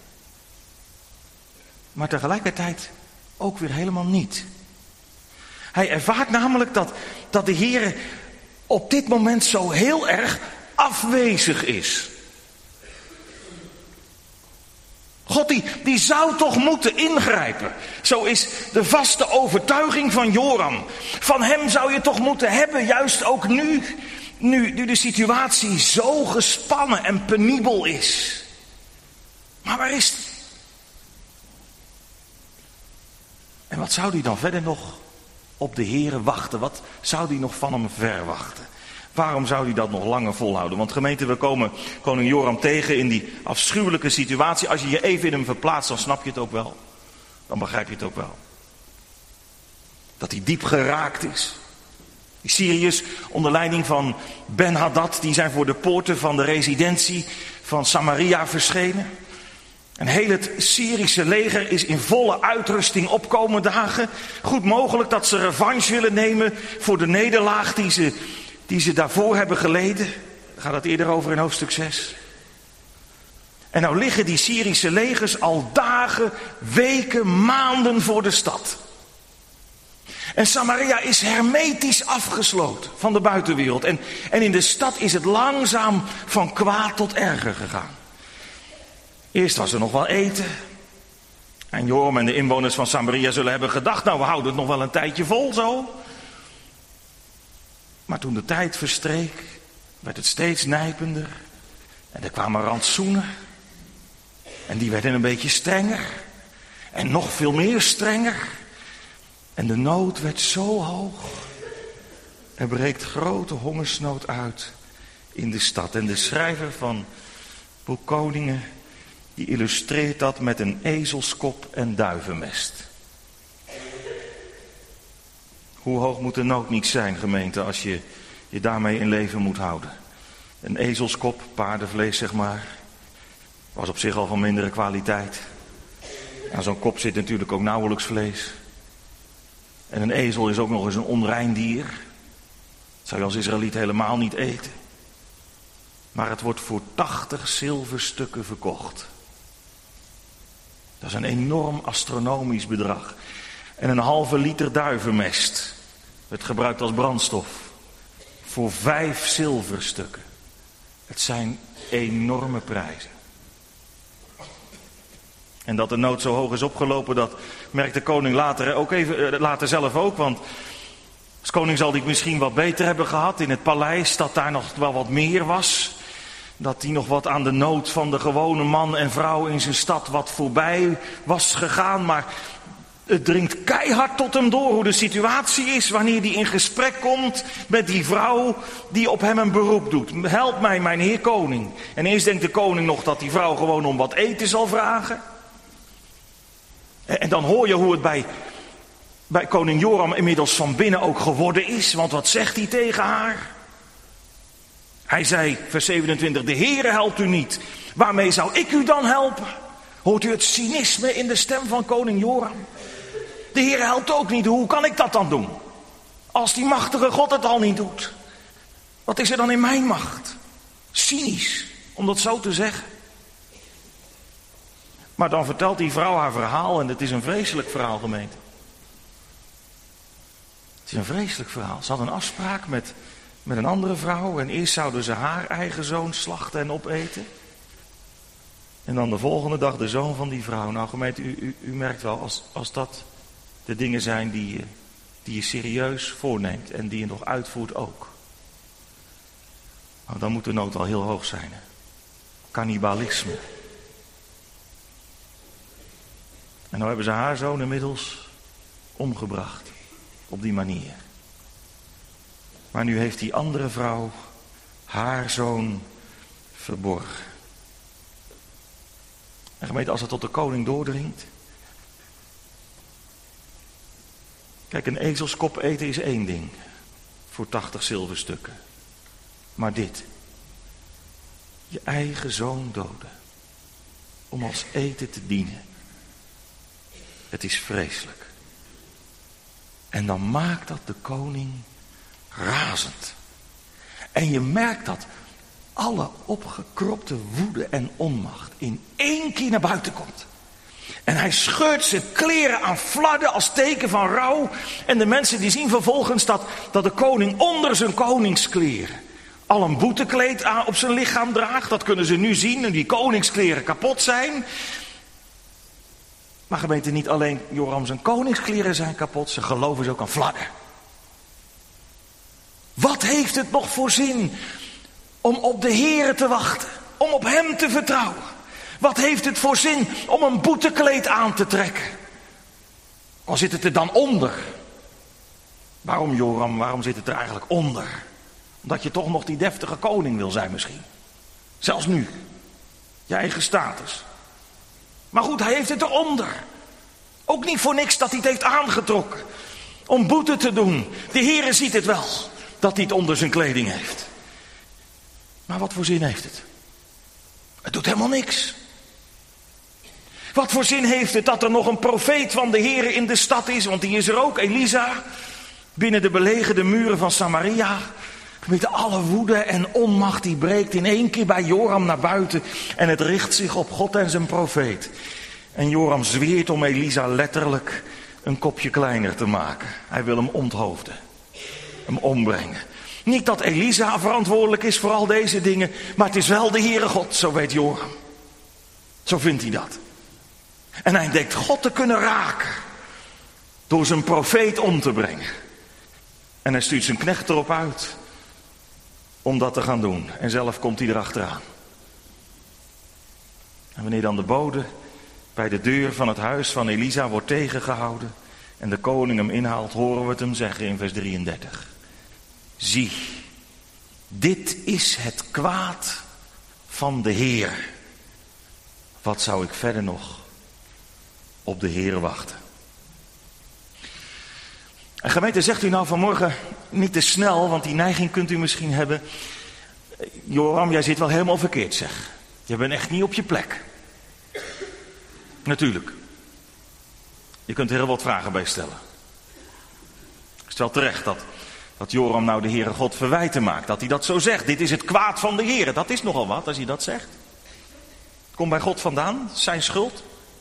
Maar tegelijkertijd ook weer helemaal niet. Hij ervaart namelijk dat, dat de Heere op dit moment zo heel erg afwezig is. God die, die zou toch moeten ingrijpen. Zo is de vaste overtuiging van Joram. Van hem zou je toch moeten hebben, juist ook nu, nu, nu de situatie zo gespannen en penibel is. Maar waar is hij? En wat zou hij dan verder nog op de Heere wachten? Wat zou hij nog van hem verwachten? Waarom zou hij dat nog langer volhouden? Want gemeente, we komen koning Joram tegen in die afschuwelijke situatie. Als je je even in hem verplaatst, dan snap je het ook wel. Dan begrijp je het ook wel. Dat hij diep geraakt is. Die Syriërs onder leiding van Ben-Hadad, die zijn voor de poorten van de residentie van Samaria verschenen. En heel het Syrische leger is in volle uitrusting opkomende dagen. Goed mogelijk dat ze revanche willen nemen voor de nederlaag die ze, die ze daarvoor hebben geleden. Daar gaat het eerder over in hoofdstuk zes. En nou liggen die Syrische legers al dagen, weken, maanden voor de stad. En Samaria is hermetisch afgesloten van de buitenwereld. En, en in de stad is het langzaam van kwaad tot erger gegaan. Eerst was er nog wel eten. En Joram en de inwoners van Samaria zullen hebben gedacht, nou we houden het nog wel een tijdje vol zo. Maar toen de tijd verstreek, werd het steeds nijpender. En er kwamen rantsoenen. En die werden een beetje strenger. En nog veel meer strenger. En de nood werd zo hoog. Er breekt grote hongersnood uit in de stad. En de schrijver van Boek Koningen, die illustreert dat met een ezelskop en duivenmest. Hoe hoog moet de nood niet zijn, gemeente, als je je daarmee in leven moet houden? Een ezelskop, paardenvlees zeg maar, was op zich al van mindere kwaliteit. Aan zo'n kop zit natuurlijk ook nauwelijks vlees. En een ezel is ook nog eens een onrein dier. Dat zou je als Israëliet helemaal niet eten. Maar het wordt voor tachtig zilverstukken verkocht. Dat is een enorm astronomisch bedrag. En een halve liter duivenmest werd gebruikt als brandstof. Voor vijf zilverstukken. Het zijn enorme prijzen. En dat de nood zo hoog is opgelopen, dat merkt de koning later ook even, later zelf ook. Want als koning zal hij het misschien wat beter hebben gehad in het paleis, dat daar nog wel wat meer was. Dat hij nog wat aan de nood van de gewone man en vrouw in zijn stad wat voorbij was gegaan. Maar het dringt keihard tot hem door hoe de situatie is wanneer hij in gesprek komt met die vrouw die op hem een beroep doet. Help mij, mijn heer koning. En eerst denkt de koning nog dat die vrouw gewoon om wat eten zal vragen. En dan hoor je hoe het bij, bij koning Joram inmiddels van binnen ook geworden is. Want wat zegt hij tegen haar? Hij zei, vers zevenentwintig, de Heere helpt u niet. Waarmee zou ik u dan helpen? Hoort u het cynisme in de stem van koning Joram? De Heere helpt ook niet, hoe kan ik dat dan doen? Als die machtige God het al niet doet. Wat is er dan in mijn macht? Cynisch, om dat zo te zeggen. Maar dan vertelt die vrouw haar verhaal en het is een vreselijk verhaal, gemeente. Het is een vreselijk verhaal. Ze had een afspraak met, met een andere vrouw en eerst zouden ze haar eigen zoon slachten en opeten. En dan de volgende dag de zoon van die vrouw. Nou gemeente, u, u, u merkt wel, als, als dat de dingen zijn die je, die je serieus voorneemt en die je nog uitvoert ook. Nou, dan moet de nood al heel hoog zijn. Hè? Cannibalisme. En nou hebben ze haar zoon inmiddels omgebracht. Op die manier. Maar nu heeft die andere vrouw haar zoon verborgen. En gemeente, als het tot de koning doordringt. Kijk, een ezelskop eten is één ding. Voor tachtig zilverstukken. Maar dit. Je eigen zoon doden. Om als eten te dienen. Het is vreselijk. En dan maakt dat de koning razend. En je merkt dat alle opgekropte woede en onmacht in één keer naar buiten komt. En hij scheurt zijn kleren aan flarden als teken van rouw. En de mensen die zien vervolgens dat, dat de koning onder zijn koningskleren al een boetekleed aan op zijn lichaam draagt. Dat kunnen ze nu zien en die koningskleren kapot zijn. Maar gemeente, niet alleen Joram zijn koningskleren zijn kapot, ze geloven ze ook aan flarden. Wat heeft het nog voor zin om op de Heere te wachten, om op hem te vertrouwen? Wat heeft het voor zin om een boetekleed aan te trekken? Al zit het er dan onder. Waarom Joram, waarom zit het er eigenlijk onder? Omdat je toch nog die deftige koning wil zijn misschien. Zelfs nu. Je eigen status. Maar goed, hij heeft het eronder. Ook niet voor niks dat hij het heeft aangetrokken. Om boete te doen. De Heere ziet het wel. Dat hij het onder zijn kleding heeft. Maar wat voor zin heeft het? Het doet helemaal niks. Wat voor zin heeft het dat er nog een profeet van de Heere in de stad is? Want die is er ook, Elisa. Binnen de belegerde muren van Samaria. Met alle woede en onmacht die breekt in één keer bij Joram naar buiten. En het richt zich op God en zijn profeet. En Joram zweert om Elisa letterlijk een kopje kleiner te maken. Hij wil hem onthoofden. Hem ombrengen. Niet dat Elisa verantwoordelijk is voor al deze dingen, maar het is wel de Heere God, zo weet Joram. Zo vindt hij dat. En hij denkt God te kunnen raken door zijn profeet om te brengen. En hij stuurt zijn knecht erop uit om dat te gaan doen. En zelf komt hij erachteraan. En wanneer dan de bode bij de deur van het huis van Elisa wordt tegengehouden en de koning hem inhaalt, horen we het hem zeggen in vers drieëndertig. Zie, dit is het kwaad van de Heer. Wat zou ik verder nog op de Heer wachten? En gemeente, zegt u nou vanmorgen niet te snel, want die neiging kunt u misschien hebben. Joram, jij zit wel helemaal verkeerd, zeg. Je bent echt niet op je plek. Natuurlijk. Je kunt er heel wat vragen bij stellen. Ik stel terecht dat, dat Joram nou de Heere God verwijten maakt. Dat hij dat zo zegt. Dit is het kwaad van de Heere. Dat is nogal wat als hij dat zegt. Het komt bij God vandaan. Zijn schuld.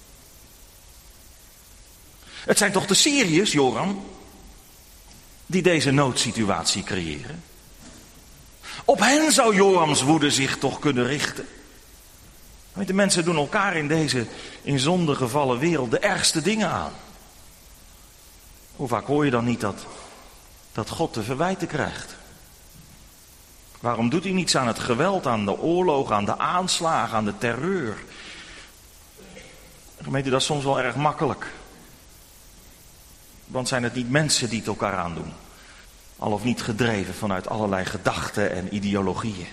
Het zijn toch de Syriërs, Joram, die deze noodsituatie creëren. Op hen zou Jorams woede zich toch kunnen richten. De mensen doen elkaar in deze in zonde gevallen wereld de ergste dingen aan. Hoe vaak hoor je dan niet dat, dat God te verwijten krijgt? Waarom doet hij niets aan het geweld, aan de oorlog, aan de aanslagen, aan de terreur? Gemeente, dat is soms wel erg makkelijk. Want zijn het niet mensen die het elkaar aandoen? Al of niet gedreven vanuit allerlei gedachten en ideologieën.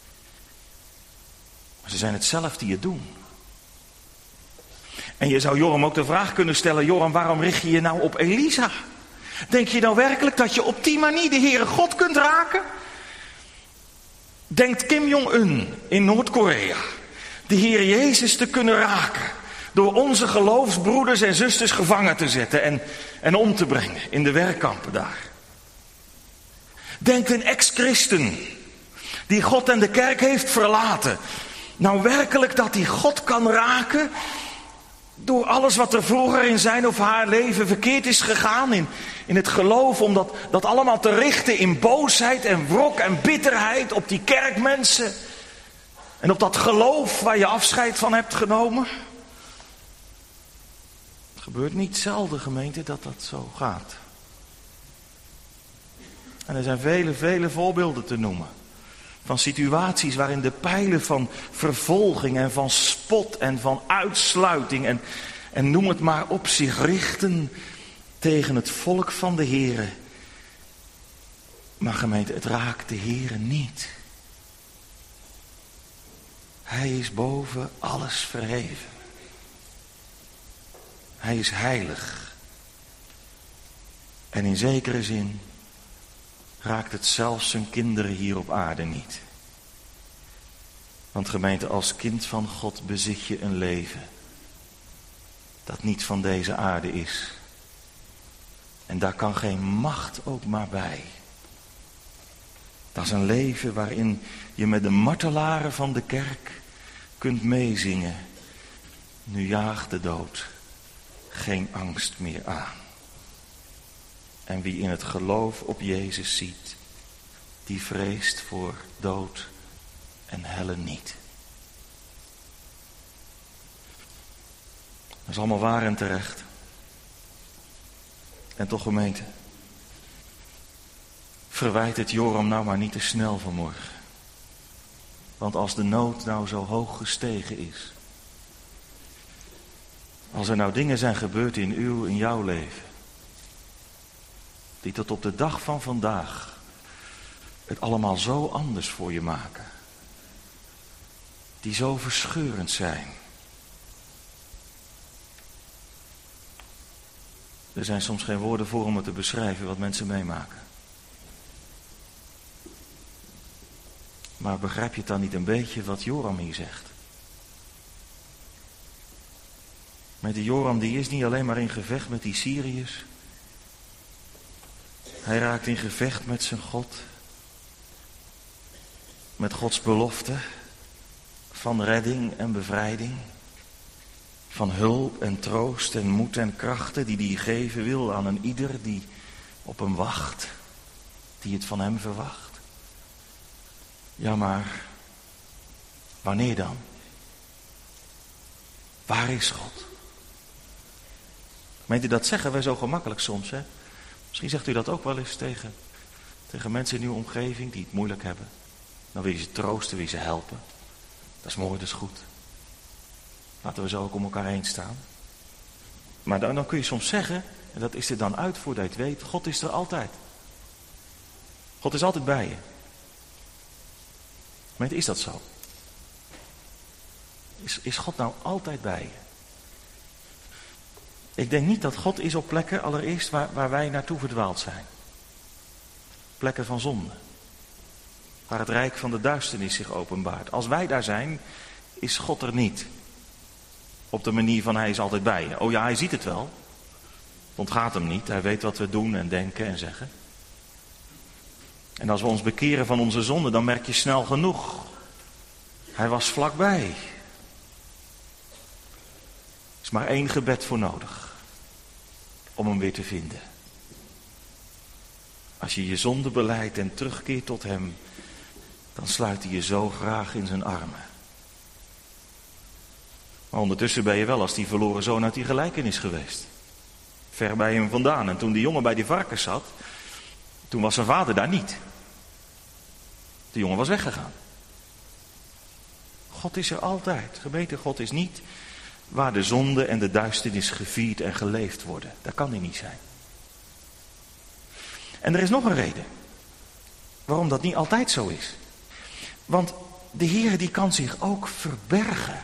Maar ze zijn het zelf die het doen. En je zou Joram ook de vraag kunnen stellen: Joram, waarom richt je je nou op Elisa? Denk je nou werkelijk dat je op die manier de Heere God kunt raken? Denkt Kim Jong-un in Noord-Korea de Heer Jezus te kunnen raken door onze geloofsbroeders en zusters gevangen te zetten en, en om te brengen in de werkkampen daar? Denkt een ex-christen die God en de kerk heeft verlaten nou werkelijk dat hij God kan raken door alles wat er vroeger in zijn of haar leven verkeerd is gegaan, in, in het geloof, om dat, dat allemaal te richten in boosheid en wrok en bitterheid op die kerkmensen en op dat geloof waar je afscheid van hebt genomen? Het gebeurt niet zelden, gemeente, dat dat zo gaat. En er zijn vele, vele voorbeelden te noemen. Van situaties waarin de pijlen van vervolging en van spot en van uitsluiting en, en noem het maar op zich richten tegen het volk van de Heere. Maar gemeente, het raakt de Heere niet. Hij is boven alles verheven. Hij is heilig. En in zekere zin raakt het zelfs zijn kinderen hier op aarde niet. Want gemeente, als kind van God bezit je een leven dat niet van deze aarde is. En daar kan geen macht ook maar bij. Dat is een leven waarin je met de martelaren van de kerk kunt meezingen. Nu jaagt de dood geen angst meer aan. En wie in het geloof op Jezus ziet, die vreest voor dood en helle niet. Dat is allemaal waar en terecht. En toch, gemeente, verwijt het Joram nou maar niet te snel vanmorgen. Want als de nood nou zo hoog gestegen is, als er nou dingen zijn gebeurd in uw, in jouw leven, die tot op de dag van vandaag het allemaal zo anders voor je maken. Die zo verscheurend zijn. Er zijn soms geen woorden voor om het te beschrijven wat mensen meemaken. Maar begrijp je het dan niet een beetje wat Joram hier zegt? Met die Joram, die is niet alleen maar in gevecht met die Syriërs. Hij raakt in gevecht met zijn God. Met Gods belofte van redding en bevrijding. Van hulp en troost en moed en krachten die hij geven wil aan een ieder die op hem wacht. Die het van hem verwacht. Ja, maar wanneer dan? Waar is God? Meent u dat zeggen wij zo gemakkelijk soms, hè? Misschien zegt u dat ook wel eens tegen, tegen mensen in uw omgeving die het moeilijk hebben. Dan wil je ze troosten, wil je ze helpen. Dat is mooi, dat is goed. Laten we zo ook om elkaar heen staan. Maar dan, dan kun je soms zeggen, en dat is er dan uit voordat je het weet, God is er altijd. God is altijd bij je. Maar is dat zo? Is, is God nou altijd bij je? Ik denk niet dat God is op plekken allereerst waar, waar wij naartoe verdwaald zijn. Plekken van zonde. Waar het rijk van de duisternis zich openbaart. Als wij daar zijn, is God er niet. Op de manier van hij is altijd bij je. Oh ja, hij ziet het wel. Het ontgaat hem niet. Hij weet wat we doen en denken en zeggen. En als we ons bekeren van onze zonde, dan merk je snel genoeg. Hij was vlakbij. Er is maar één gebed voor nodig. Om hem weer te vinden. Als je je zonde belijdt en terugkeert tot hem, dan sluit hij je zo graag in zijn armen. Maar ondertussen ben je wel als die verloren zoon uit die gelijkenis geweest. Ver bij hem vandaan. En toen die jongen bij die varkens zat, toen was zijn vader daar niet. De jongen was weggegaan. God is er altijd. Gemeente, God is niet waar de zonde en de duisternis gevierd en geleefd worden. Dat kan hij niet zijn. En er is nog een reden waarom dat niet altijd zo is. Want de Heer die kan zich ook verbergen.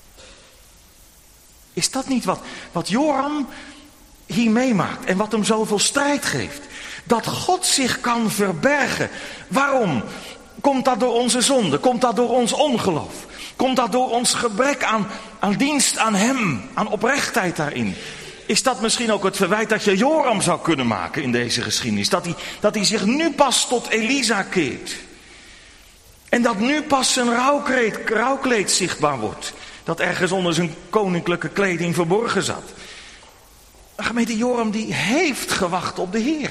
Is dat niet wat, wat Joram hier meemaakt en wat hem zoveel strijd geeft? Dat God zich kan verbergen. Waarom? Komt dat door onze zonde? Komt dat door ons ongeloof? Komt dat door ons gebrek aan, aan dienst aan hem? Aan oprechtheid daarin? Is dat misschien ook het verwijt dat je Joram zou kunnen maken in deze geschiedenis? Dat hij, dat hij zich nu pas tot Elisa keert. En dat nu pas zijn rouwkleed, rouwkleed zichtbaar wordt. Dat ergens onder zijn koninklijke kleding verborgen zat. Gemeente, Joram die heeft gewacht op de Heer.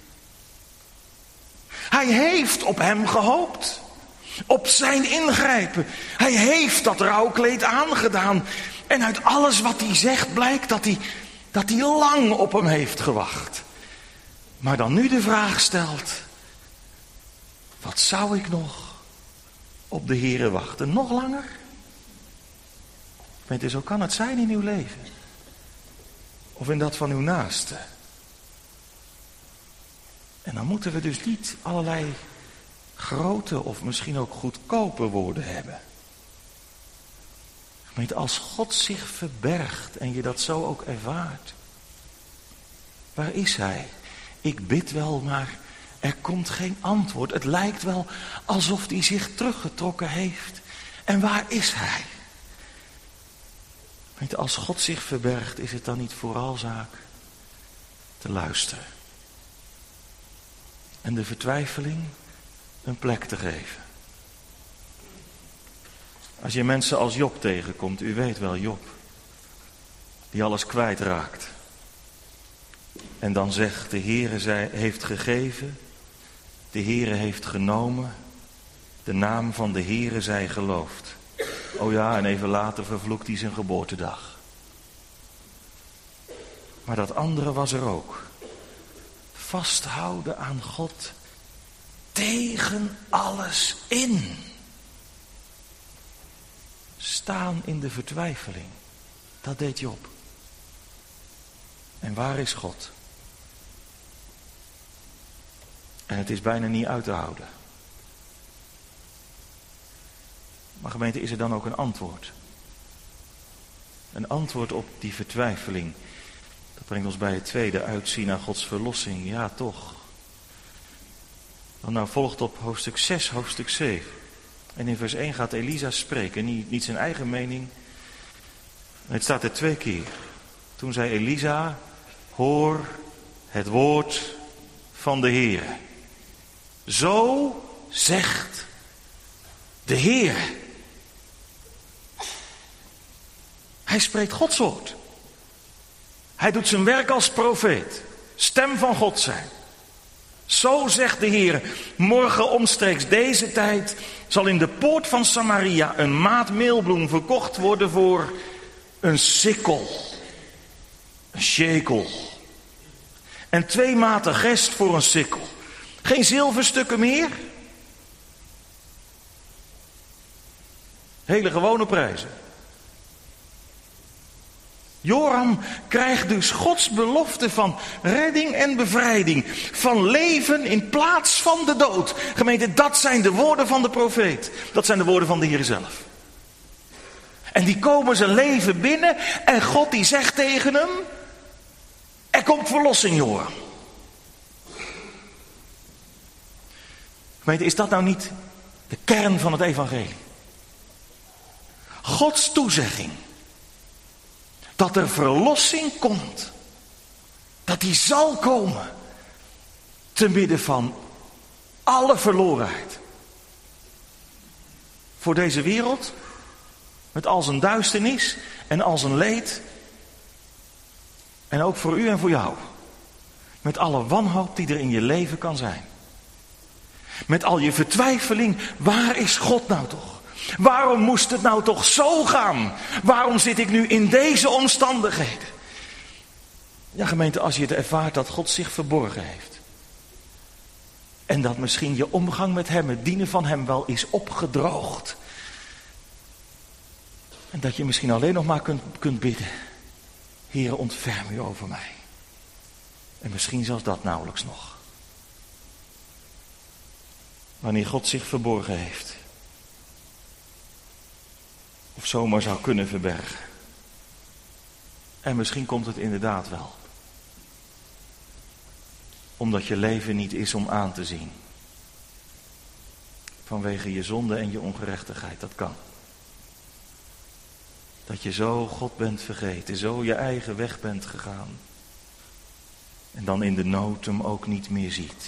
Hij heeft op hem gehoopt. Op zijn ingrijpen. Hij heeft dat rouwkleed aangedaan. En uit alles wat hij zegt blijkt dat hij, dat hij lang op hem heeft gewacht. Maar dan nu de vraag stelt. Wat zou ik nog op de Heere wachten? Nog langer? Weet je, zo kan het zijn in uw leven. Of in dat van uw naaste. En dan moeten we dus niet allerlei grote of misschien ook goedkope woorden hebben. Gemeente, als God zich verbergt en je dat zo ook ervaart. Waar is hij? Ik bid wel, maar er komt geen antwoord. Het lijkt wel alsof hij zich teruggetrokken heeft. En waar is hij? Gemeente, als God zich verbergt, is het dan niet vooral zaak te luisteren. En de vertwijfeling een plek te geven. Als je mensen als Job tegenkomt, u weet wel Job, die alles kwijtraakt. En dan zegt, de Heere zij, heeft gegeven, de Heere heeft genomen, de naam van de Heere zij geloofd. Oh ja, en even later vervloekt hij zijn geboortedag. Maar dat andere was er ook. Vasthouden aan God tegen alles in. Staan in de vertwijfeling. Dat deed Job. En waar is God? En het is bijna niet uit te houden. Maar gemeente, is er dan ook een antwoord? Een antwoord op die vertwijfeling. Dat brengt ons bij het tweede, uitzien naar Gods verlossing. Ja, toch. Dan nou volgt op hoofdstuk zes, hoofdstuk zeven. En in vers één gaat Elisa spreken. Niet, niet zijn eigen mening. Het staat er twee keer. Toen zei Elisa, hoor het woord van de Heer. Zo zegt de Heer. Hij spreekt Gods woord. Hij doet zijn werk als profeet. Stem van God zijn. Zo zegt de Heer, morgen omstreeks deze tijd zal in de poort van Samaria een maat meelbloem verkocht worden voor een sikkel. Een shekel. En twee maten gerst voor een sikkel. Geen zilverstukken meer. Hele gewone prijzen. Joram krijgt dus Gods belofte van redding en bevrijding. Van leven in plaats van de dood. Gemeente, dat zijn de woorden van de profeet. Dat zijn de woorden van de Heer zelf. En die komen zijn leven binnen en God die zegt tegen hem: er komt verlossing, Joram. Gemeente, is dat nou niet de kern van het evangelie? Gods toezegging. Dat er verlossing komt. Dat die zal komen. Te midden van alle verlorenheid. Voor deze wereld. Met al zijn duisternis en al zijn leed. En ook voor u en voor jou. Met alle wanhoop die er in je leven kan zijn. Met al je vertwijfeling. Waar is God nou toch? Waarom moest het nou toch zo gaan? Waarom zit ik nu in deze omstandigheden? Ja, gemeente, als je het ervaart dat God zich verborgen heeft. En dat misschien je omgang met hem, het dienen van hem wel is opgedroogd. En dat je misschien alleen nog maar kunt, kunt bidden. Heere, ontferm u over mij. En misschien zelfs dat nauwelijks nog. Wanneer God zich verborgen heeft. Of zomaar zou kunnen verbergen. En misschien komt het inderdaad wel. Omdat je leven niet is om aan te zien. Vanwege je zonde en je ongerechtigheid, dat kan. Dat je zo God bent vergeten, zo je eigen weg bent gegaan. En dan in de nood hem ook niet meer ziet.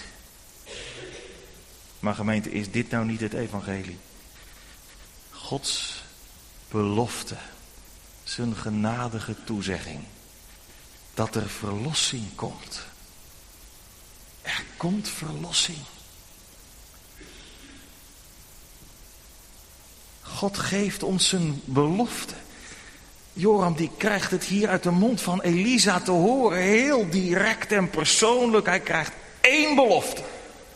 Maar gemeente, is dit nou niet het evangelie? Gods belofte, zijn genadige toezegging, dat er verlossing komt. Er komt verlossing. God geeft ons zijn belofte. Joram die krijgt het hier uit de mond van Elisa te horen, heel direct en persoonlijk. Hij krijgt één belofte.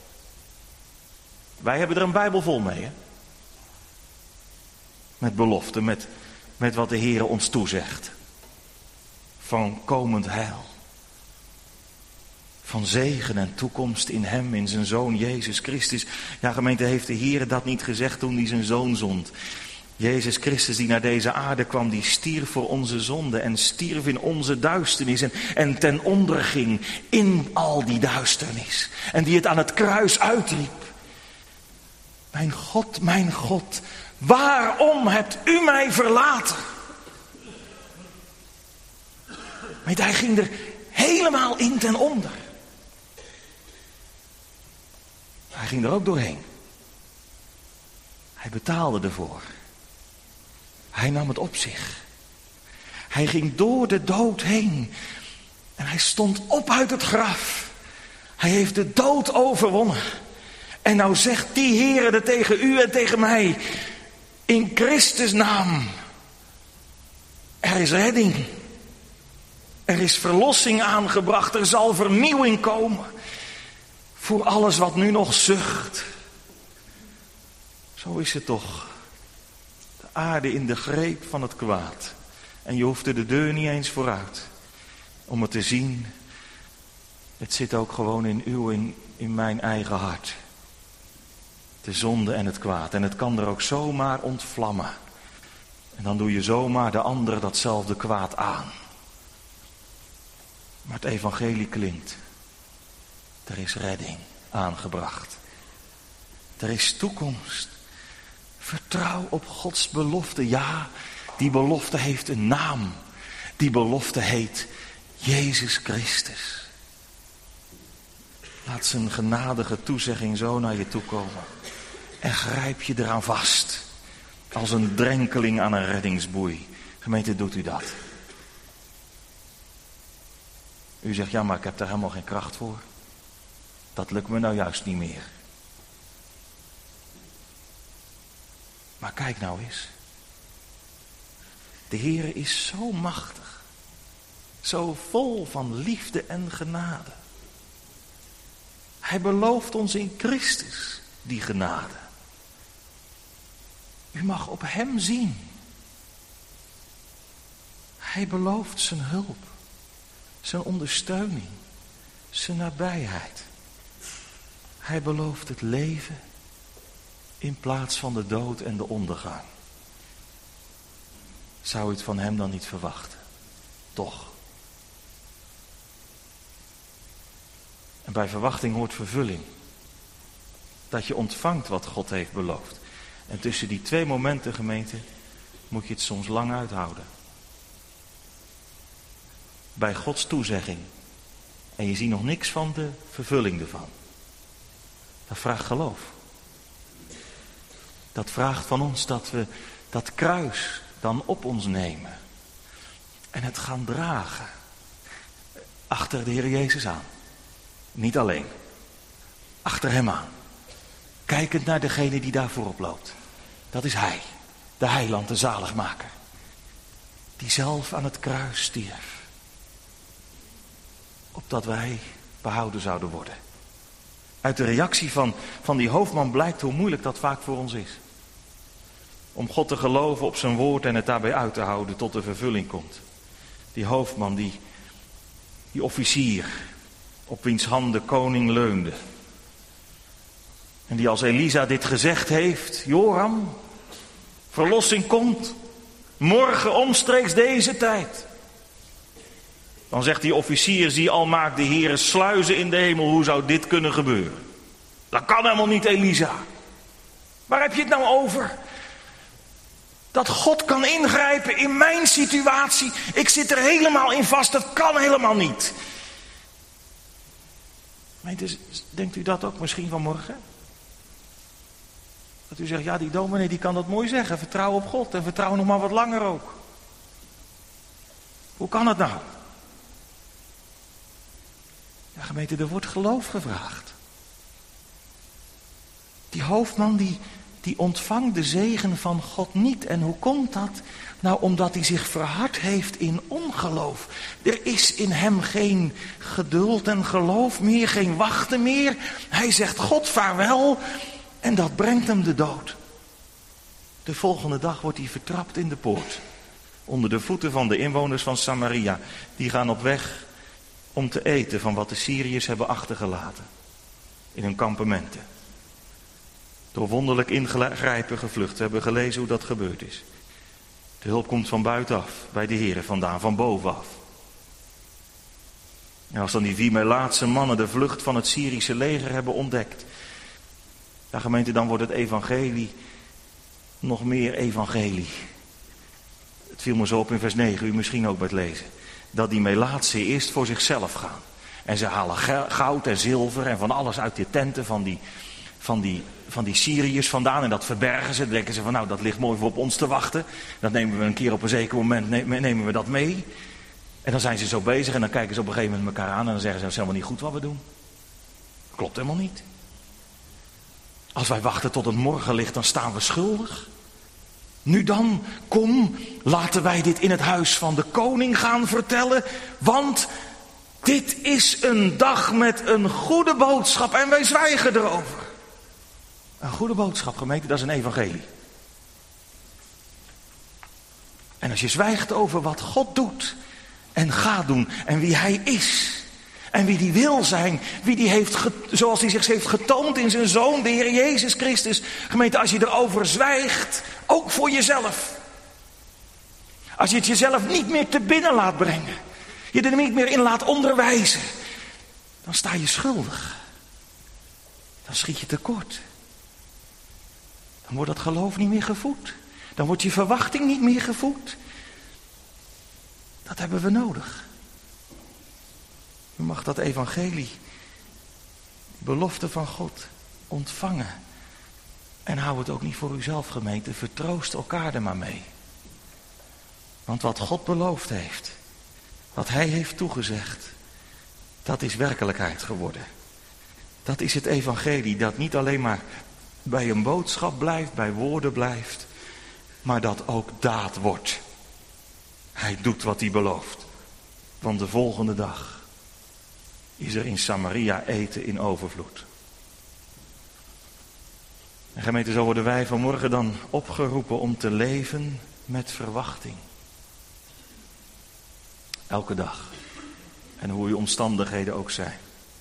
Wij hebben er een Bijbel vol mee, hè? Met belofte, met, met wat de Heer ons toezegt. Van komend heil. Van zegen en toekomst in hem, in zijn Zoon Jezus Christus. Ja, gemeente, heeft de Heer dat niet gezegd toen hij zijn Zoon zond. Jezus Christus die naar deze aarde kwam, die stierf voor onze zonde en stierf in onze duisternis en, en ten onder ging in al die duisternis. En die het aan het kruis uitriep. Mijn God, mijn God, waarom hebt u mij verlaten? Want hij ging er helemaal in ten onder. Hij ging er ook doorheen. Hij betaalde ervoor. Hij nam het op zich. Hij ging door de dood heen. En hij stond op uit het graf. Hij heeft de dood overwonnen. En nou zegt die Heere er tegen u en tegen mij. In Christus naam. Er is redding. Er is verlossing aangebracht. Er zal vernieuwing komen. Voor alles wat nu nog zucht. Zo is het toch. De aarde in de greep van het kwaad. En je hoeft er de deur niet eens vooruit. Om het te zien. Het zit ook gewoon in uw, in, in mijn eigen hart. De zonde en het kwaad. En het kan er ook zomaar ontvlammen. En dan doe je zomaar de andere datzelfde kwaad aan. Maar het evangelie klinkt. Er is redding aangebracht. Er is toekomst. Vertrouw op Gods belofte. Ja, die belofte heeft een naam. Die belofte heet Jezus Christus. Laat zijn genadige toezegging zo naar je toe komen. En grijp je eraan vast. Als een drenkeling aan een reddingsboei. Gemeente, doet u dat? U zegt, ja, maar ik heb daar helemaal geen kracht voor. Dat lukt me nou juist niet meer. Maar kijk nou eens. De Heere is zo machtig. Zo vol van liefde en genade. Hij belooft ons in Christus die genade. U mag op hem zien. Hij belooft zijn hulp, zijn ondersteuning, zijn nabijheid. Hij belooft het leven in plaats van de dood en de ondergang. Zou u het van hem dan niet verwachten? Toch. En bij verwachting hoort vervulling. Dat je ontvangt wat God heeft beloofd. En tussen die twee momenten, gemeente, moet je het soms lang uithouden. Bij Gods toezegging. En je ziet nog niks van de vervulling ervan. Dat vraagt geloof. Dat vraagt van ons dat we dat kruis dan op ons nemen. En het gaan dragen. Achter de Heer Jezus aan. Niet alleen. Achter hem aan. Kijkend naar degene die daar voorop loopt. Dat is hij. De heiland, de zaligmaker. Die zelf aan het kruis stierf. Opdat wij behouden zouden worden. Uit de reactie van, van die hoofdman blijkt hoe moeilijk dat vaak voor ons is. Om God te geloven op zijn woord en het daarbij uit te houden tot de vervulling komt. Die hoofdman, die, die officier, op wiens hand de koning leunde. En die als Elisa dit gezegd heeft, Joram, verlossing komt, morgen omstreeks deze tijd. Dan zegt die officier, zie al maakt de Heere sluizen in de hemel, hoe zou dit kunnen gebeuren? Dat kan helemaal niet, Elisa. Waar heb je het nou over? Dat God kan ingrijpen in mijn situatie. Ik zit er helemaal in vast, dat kan helemaal niet. Denkt u dat ook misschien vanmorgen? Dat u zegt, ja, die dominee die kan dat mooi zeggen. Vertrouw op God en vertrouw nog maar wat langer ook. Hoe kan het nou? Ja, gemeente, er wordt geloof gevraagd. Die hoofdman die, die ontvangt de zegen van God niet. En hoe komt dat? Nou, omdat hij zich verhard heeft in ongeloof. Er is in hem geen geduld en geloof meer, geen wachten meer. Hij zegt God vaarwel en dat brengt hem de dood. De volgende dag wordt hij vertrapt in de poort. Onder de voeten van de inwoners van Samaria. Die gaan op weg om te eten van wat de Syriërs hebben achtergelaten. In hun kampementen. Door wonderlijk ingrijpen gevlucht. We hebben gelezen hoe dat gebeurd is. De hulp komt van buitenaf, bij de Heere vandaan, van bovenaf. En als dan die vier Melaatse mannen de vlucht van het Syrische leger hebben ontdekt. Ja, gemeente, dan wordt het evangelie nog meer evangelie. Het viel me zo op in vers negen, u misschien ook bij het lezen. Dat die Melaatse eerst voor zichzelf gaan. En ze halen goud en zilver en van alles uit de tenten van die, van die, van die Syriërs vandaan. En dat verbergen ze. Dan denken ze van nou, dat ligt mooi voor op ons te wachten. Dat nemen we een keer op een zeker moment, nemen we dat mee. En dan zijn ze zo bezig en dan kijken ze op een gegeven moment elkaar aan. En dan zeggen ze, dat is helemaal niet goed wat we doen. Klopt helemaal niet. Als wij wachten tot het morgenlicht, dan staan we schuldig. Nu dan, kom, laten wij dit in het huis van de koning gaan vertellen. Want dit is een dag met een goede boodschap en wij zwijgen erover. Een goede boodschap, gemeente, dat is een evangelie. En als je zwijgt over wat God doet en gaat doen en wie hij is... En wie die wil zijn, wie die heeft, ge, zoals hij zich heeft getoond in zijn Zoon, de Heer Jezus Christus. Gemeente, als je erover zwijgt, ook voor jezelf. Als je het jezelf niet meer te binnen laat brengen. Je er niet meer in laat onderwijzen. Dan sta je schuldig. Dan schiet je tekort. Dan wordt dat geloof niet meer gevoed. Dan wordt je verwachting niet meer gevoed. Dat hebben we nodig. U mag dat evangelie, die belofte van God, ontvangen. En hou het ook niet voor uzelf, gemeente. Vertroost elkaar er maar mee. Want wat God beloofd heeft, wat hij heeft toegezegd, dat is werkelijkheid geworden. Dat is het evangelie dat niet alleen maar bij een boodschap blijft, bij woorden blijft, maar dat ook daad wordt. Hij doet wat hij belooft. Want de volgende dag is er in Samaria eten in overvloed. En gemeente, zo worden wij vanmorgen dan opgeroepen om te leven met verwachting. Elke dag. En hoe uw omstandigheden ook zijn.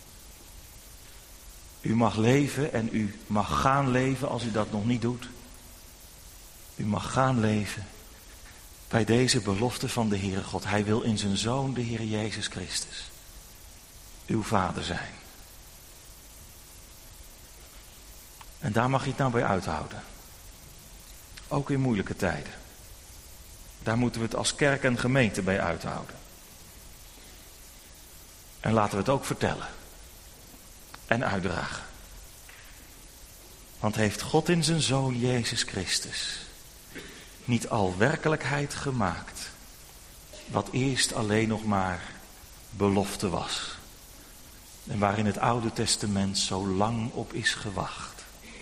U mag leven en u mag gaan leven als u dat nog niet doet. U mag gaan leven bij deze belofte van de Heere God. Hij wil in zijn Zoon, de Heer Jezus Christus, uw Vader zijn. En daar mag je het nou bij uithouden. Ook in moeilijke tijden. Daar moeten we het als kerk en gemeente bij uithouden. En laten we het ook vertellen. En uitdragen. Want heeft God in zijn Zoon Jezus Christus niet al werkelijkheid gemaakt, wat eerst alleen nog maar belofte was. En waar in het Oude Testament zo lang op is gewacht.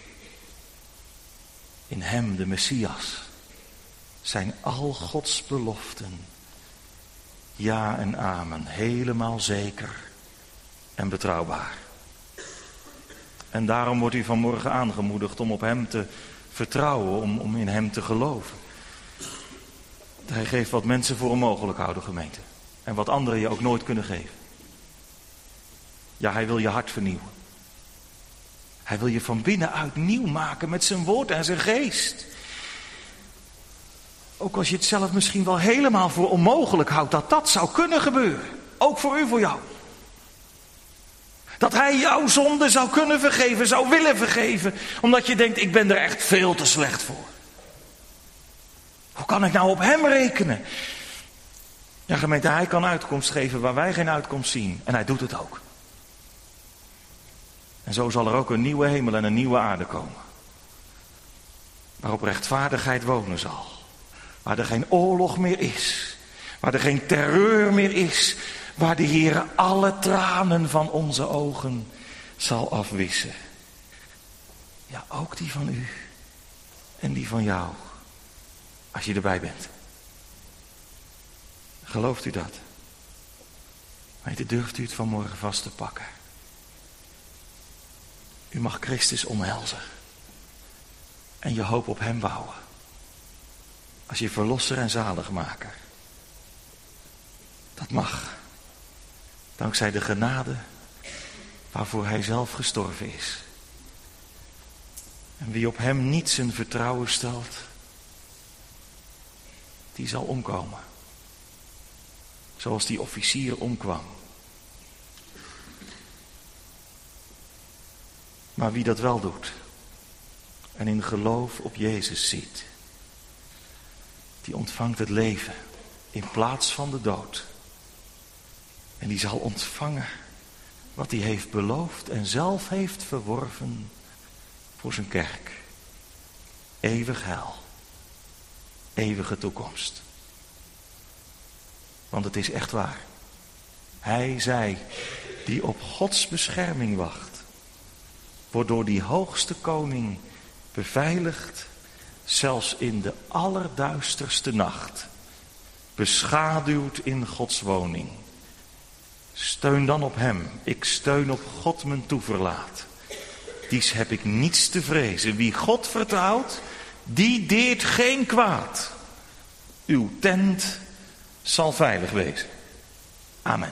In hem, de Messias, zijn al Gods beloften, ja en amen, helemaal zeker en betrouwbaar. En daarom wordt u vanmorgen aangemoedigd om op hem te vertrouwen, om, om in hem te geloven. Hij geeft wat mensen voor onmogelijk houden, gemeente. En wat anderen je ook nooit kunnen geven. Ja, hij wil je hart vernieuwen. Hij wil je van binnenuit nieuw maken met zijn woord en zijn geest. Ook als je het zelf misschien wel helemaal voor onmogelijk houdt dat dat zou kunnen gebeuren. Ook voor u, voor jou. Dat hij jouw zonde zou kunnen vergeven, zou willen vergeven. Omdat je denkt, ik ben er echt veel te slecht voor. Hoe kan ik nou op hem rekenen? Ja, gemeente, hij kan uitkomst geven waar wij geen uitkomst zien. En hij doet het ook. En zo zal er ook een nieuwe hemel en een nieuwe aarde komen. Waarop rechtvaardigheid wonen zal. Waar er geen oorlog meer is. Waar er geen terreur meer is. Waar de Heer alle tranen van onze ogen zal afwissen. Ja, ook die van u. En die van jou. Als je erbij bent. Gelooft u dat? Weet, durft u het vanmorgen vast te pakken. U mag Christus omhelzen. En je hoop op hem bouwen. Als je verlosser en zaligmaker. Dat mag. Dankzij de genade waarvoor hij zelf gestorven is. En wie op hem niet zijn vertrouwen stelt, die zal omkomen. Zoals die officier omkwam. Maar wie dat wel doet en in geloof op Jezus ziet, die ontvangt het leven in plaats van de dood. En die zal ontvangen wat hij heeft beloofd en zelf heeft verworven voor zijn kerk. Eeuwig heil. Eeuwige toekomst. Want het is echt waar. Hij, zij, die op Gods bescherming wacht, wordt door die hoogste koning beveiligd, zelfs in de allerduisterste nacht, beschaduwd in Gods woning. Steun dan op hem. Ik steun op God mijn toeverlaat. Dies heb ik niets te vrezen. Wie God vertrouwt, die deert geen kwaad. Uw tent zal veilig wezen. Amen.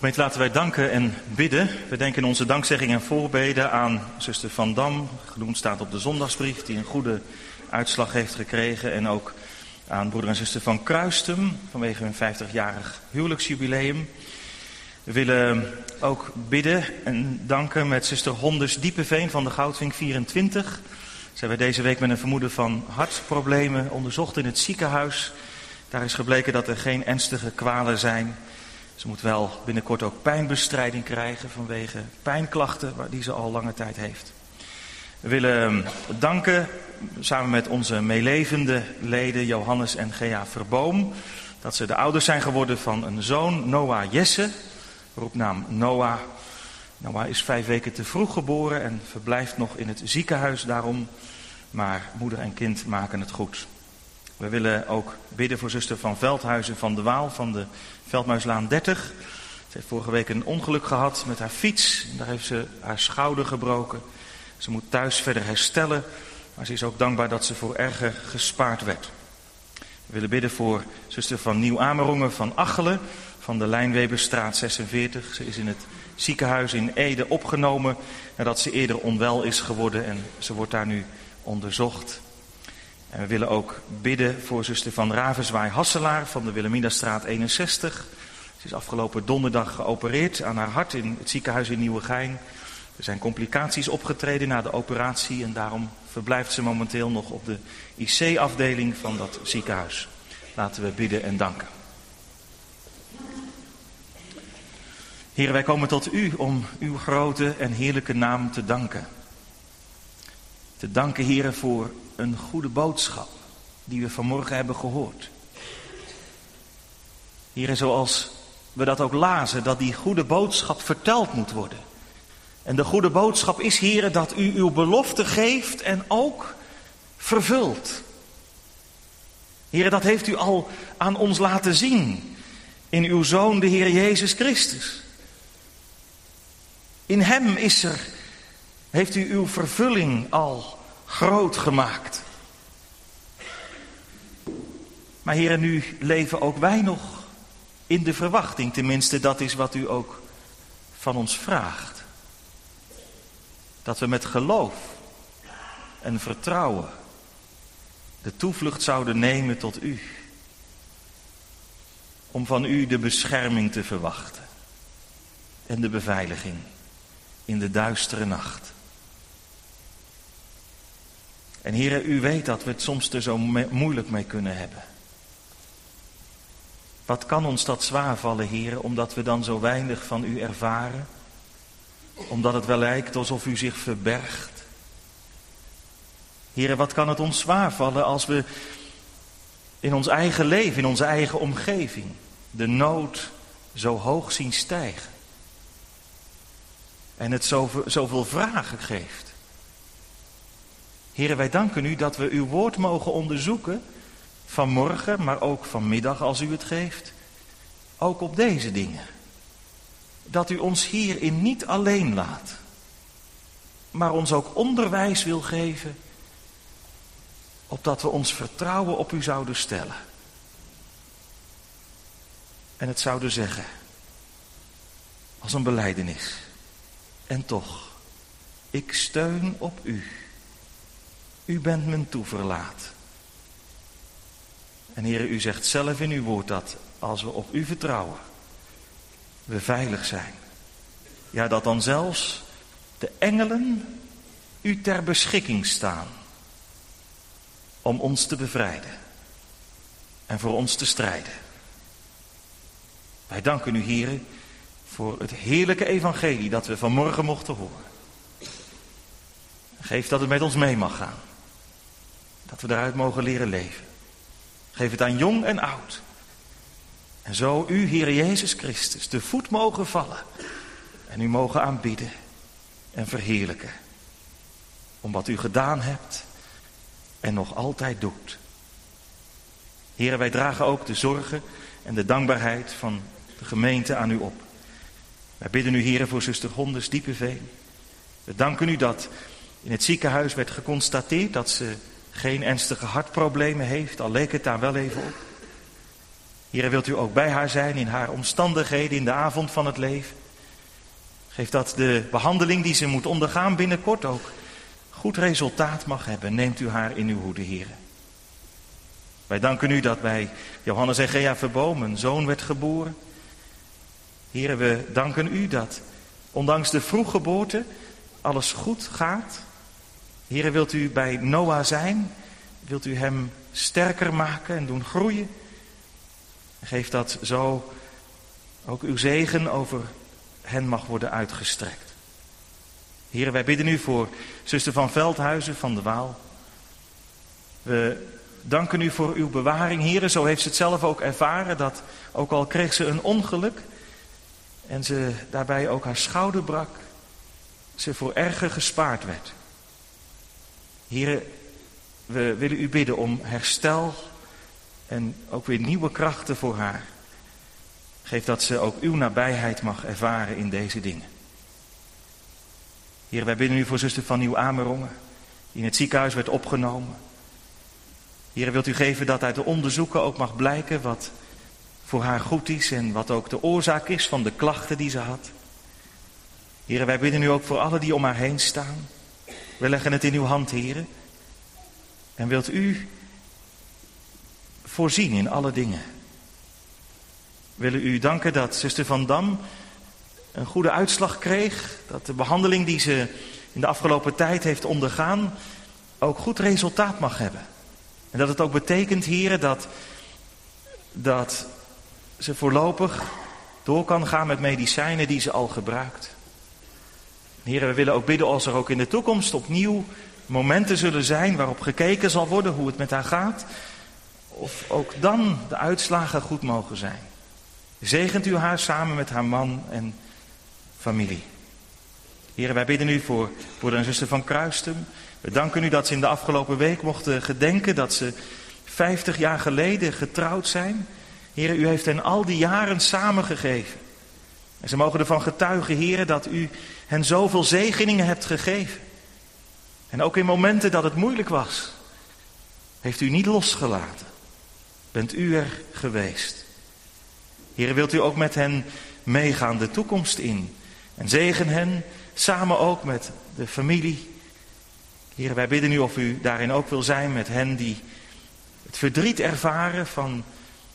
Gemeente, laten wij danken en bidden. We denken in onze dankzegging en voorbeden aan zuster Van Dam, genoemd staat op de zondagsbrief, die een goede uitslag heeft gekregen. En ook aan broeder en zuster Van Kruistum, vanwege hun vijftigjarig huwelijksjubileum. We willen ook bidden en danken met zuster Honders Diepeveen van de Goudvink vierentwintig. Zij werd deze week met een vermoeden van hartproblemen onderzocht in het ziekenhuis. Daar is gebleken dat er geen ernstige kwalen zijn. Ze moet wel binnenkort ook pijnbestrijding krijgen vanwege pijnklachten die ze al lange tijd heeft. We willen danken samen met onze meelevende leden Johannes en Gea Verboom dat ze de ouders zijn geworden van een zoon, Noah Jesse, roepnaam Noah. Noah is vijf weken te vroeg geboren en verblijft nog in het ziekenhuis daarom, maar moeder en kind maken het goed. We willen ook bidden voor zuster Van Veldhuizen van de Waal van de Veldmuislaan dertig. Ze heeft vorige week een ongeluk gehad met haar fiets. Daar heeft ze haar schouder gebroken. Ze moet thuis verder herstellen, maar ze is ook dankbaar dat ze voor erger gespaard werd. We willen bidden voor zuster van Nieuw-Amerongen van Achelen van de Lijnweberstraat zesenveertig. Ze is in het ziekenhuis in Ede opgenomen nadat ze eerder onwel is geworden en ze wordt daar nu onderzocht. En we willen ook bidden voor zuster van Ravenswaai Hasselaar van de Wilhelminastraat eenenzestig. Ze is afgelopen donderdag geopereerd aan haar hart in het ziekenhuis in Nieuwegein. Er zijn complicaties opgetreden na de operatie en daarom verblijft ze momenteel nog op de I C-afdeling van dat ziekenhuis. Laten we bidden en danken. Heren, wij komen tot u om uw grote en heerlijke naam te danken. Te danken, heren, voor een goede boodschap die we vanmorgen hebben gehoord. Heren, zoals we dat ook lazen, dat die goede boodschap verteld moet worden. En de goede boodschap is, heren, dat u uw belofte geeft en ook vervult. Heren, dat heeft u al aan ons laten zien in uw Zoon, de Heer Jezus Christus. In hem is er, heeft u uw vervulling al groot gemaakt. Maar heren, nu leven ook wij nog in de verwachting. Tenminste, dat is wat u ook van ons vraagt. Dat we met geloof en vertrouwen de toevlucht zouden nemen tot u. Om van u de bescherming te verwachten. En de beveiliging in de duistere nacht. En heren, u weet dat we het soms er zo me- moeilijk mee kunnen hebben. Wat kan ons dat zwaar vallen, heren, omdat we dan zo weinig van u ervaren? Omdat het wel lijkt alsof u zich verbergt. Heren, wat kan het ons zwaar vallen als we in ons eigen leven, in onze eigen omgeving, de nood zo hoog zien stijgen? En het zoveel, zoveel vragen geeft. Heren, wij danken u dat we uw woord mogen onderzoeken, vanmorgen, maar ook vanmiddag als u het geeft. Ook op deze dingen. Dat u ons hierin niet alleen laat, maar ons ook onderwijs wil geven, opdat we ons vertrouwen op u zouden stellen. En het zouden zeggen, als een belijdenis. En toch, ik steun op u. U bent mijn toeverlaat. En Heere, u zegt zelf in uw woord dat als we op u vertrouwen, we veilig zijn. Ja, dat dan zelfs de engelen u ter beschikking staan om ons te bevrijden en voor ons te strijden. Wij danken u, Heere, voor het heerlijke evangelie dat we vanmorgen mochten horen. Geef dat het met ons mee mag gaan. Dat we daaruit mogen leren leven. Geef het aan jong en oud. En zo u, Heer Jezus Christus, de voet mogen vallen. En u mogen aanbieden en verheerlijken. Om wat u gedaan hebt en nog altijd doet. Heer, wij dragen ook de zorgen en de dankbaarheid van de gemeente aan u op. Wij bidden u, Heer, voor zuster Honders Diepeveen. We danken u dat in het ziekenhuis werd geconstateerd dat ze geen ernstige hartproblemen heeft, al leek het daar wel even op. Heere, wilt u ook bij haar zijn in haar omstandigheden, in de avond van het leven. Geef dat de behandeling die ze moet ondergaan binnenkort ook goed resultaat mag hebben. Neemt u haar in uw hoede, Heere. Wij danken u dat bij Johannes en Gea Verboom een zoon werd geboren. Heere, we danken u dat ondanks de vroeggeboorte alles goed gaat. Heere, wilt u bij Noah zijn? Wilt u hem sterker maken en doen groeien? Geef dat zo ook uw zegen over hen mag worden uitgestrekt. Heere, wij bidden u voor zuster van Veldhuizen van de Waal. We danken u voor uw bewaring, Heere. Zo heeft ze het zelf ook ervaren, dat ook al kreeg ze een ongeluk en ze daarbij ook haar schouder brak, ze voor erger gespaard werd. Heere, we willen u bidden om herstel en ook weer nieuwe krachten voor haar. Geef dat ze ook uw nabijheid mag ervaren in deze dingen. Heer, wij bidden u voor zuster van Nieuw-Amerongen, die in het ziekenhuis werd opgenomen. Heer, wilt u geven dat uit de onderzoeken ook mag blijken wat voor haar goed is en wat ook de oorzaak is van de klachten die ze had. Heer, wij bidden u ook voor allen die om haar heen staan. We leggen het in uw hand, Heer. En wilt u voorzien in alle dingen. We willen u danken dat zuster Van Dam een goede uitslag kreeg. Dat de behandeling die ze in de afgelopen tijd heeft ondergaan ook goed resultaat mag hebben. En dat het ook betekent, heren, dat, dat ze voorlopig door kan gaan met medicijnen die ze al gebruikt. Heren, we willen ook bidden als er ook in de toekomst opnieuw momenten zullen zijn waarop gekeken zal worden hoe het met haar gaat. Of ook dan de uitslagen goed mogen zijn. Zegent u haar samen met haar man en familie. Heren, wij bidden u voor broeder en zuster van Kruistum. We danken u dat ze in de afgelopen week mochten gedenken dat ze vijftig jaar geleden getrouwd zijn. Heren, u heeft hen al die jaren samengegeven. En ze mogen ervan getuigen, heren, dat u hen zoveel zegeningen hebt gegeven. En ook in momenten dat het moeilijk was, heeft u niet losgelaten. Bent u er geweest. Heren, wilt u ook met hen meegaan de toekomst in. En zegen hen, samen ook met de familie. Heren, wij bidden u of u daarin ook wil zijn met hen die het verdriet ervaren van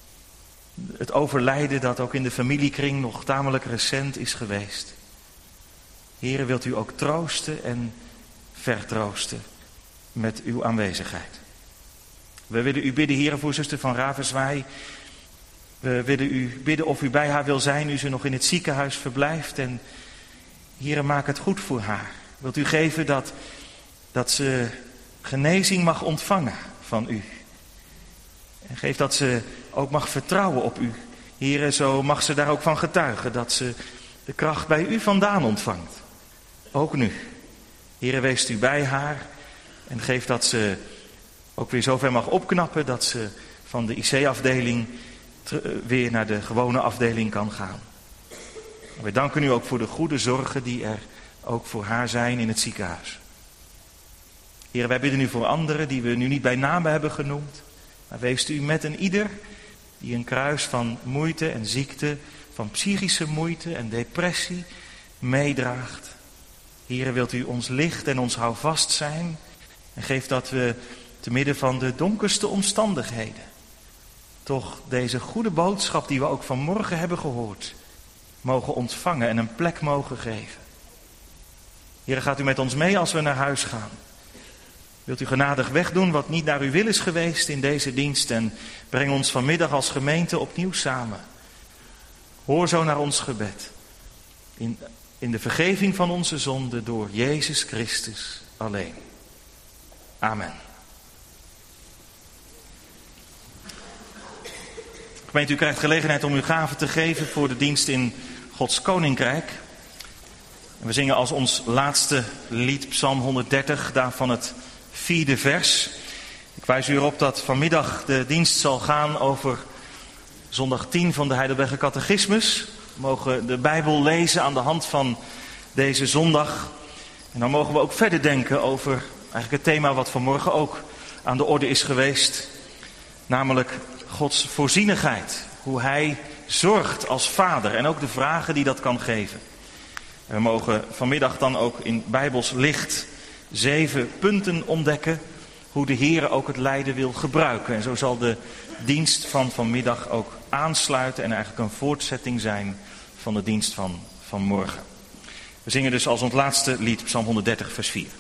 het overlijden dat ook in de familiekring nog tamelijk recent is geweest. Heren, wilt u ook troosten en vertroosten met uw aanwezigheid. We willen u bidden, heren, voor zuster van Ravenswaai. We willen u bidden of u bij haar wil zijn, nu ze nog in het ziekenhuis verblijft. En heren, maak het goed voor haar. Wilt u geven dat, dat ze genezing mag ontvangen van u. En geef dat ze ook mag vertrouwen op u. Heren, zo mag ze daar ook van getuigen dat ze de kracht bij u vandaan ontvangt. Ook nu. Heren, wees u bij haar en geef dat ze ook weer zover mag opknappen dat ze van de I C-afdeling weer naar de gewone afdeling kan gaan. We danken u ook voor de goede zorgen die er ook voor haar zijn in het ziekenhuis. Heren, wij bidden u voor anderen die we nu niet bij name hebben genoemd. Maar wees u met een ieder die een kruis van moeite en ziekte, van psychische moeite en depressie meedraagt. Heren, wilt u ons licht en ons houvast zijn. En geef dat we te midden van de donkerste omstandigheden toch deze goede boodschap die we ook vanmorgen hebben gehoord, mogen ontvangen en een plek mogen geven. Heren, gaat u met ons mee als we naar huis gaan. Wilt u genadig wegdoen wat niet naar uw wil is geweest in deze dienst en breng ons vanmiddag als gemeente opnieuw samen. Hoor zo naar ons gebed. In, in de vergeving van onze zonden door Jezus Christus alleen. Amen. Gemeente, u krijgt gelegenheid om uw gaven te geven voor de dienst in Gods Koninkrijk. En we zingen als ons laatste lied Psalm honderddertig, daarvan het vierde vers. Ik wijs u erop dat vanmiddag de dienst zal gaan over zondag tien van de Heidelberger Catechismus. We mogen de Bijbel lezen aan de hand van deze zondag. En dan mogen we ook verder denken over eigenlijk het thema wat vanmorgen ook aan de orde is geweest. Namelijk Gods voorzienigheid. Hoe hij zorgt als vader en ook de vragen die dat kan geven. We mogen vanmiddag dan ook in Bijbels licht zeven punten ontdekken hoe de Heer ook het lijden wil gebruiken. En zo zal de dienst van vanmiddag ook aansluiten en eigenlijk een voortzetting zijn van de dienst van vanmorgen. We zingen dus als ons laatste lied Psalm honderddertig vers vier.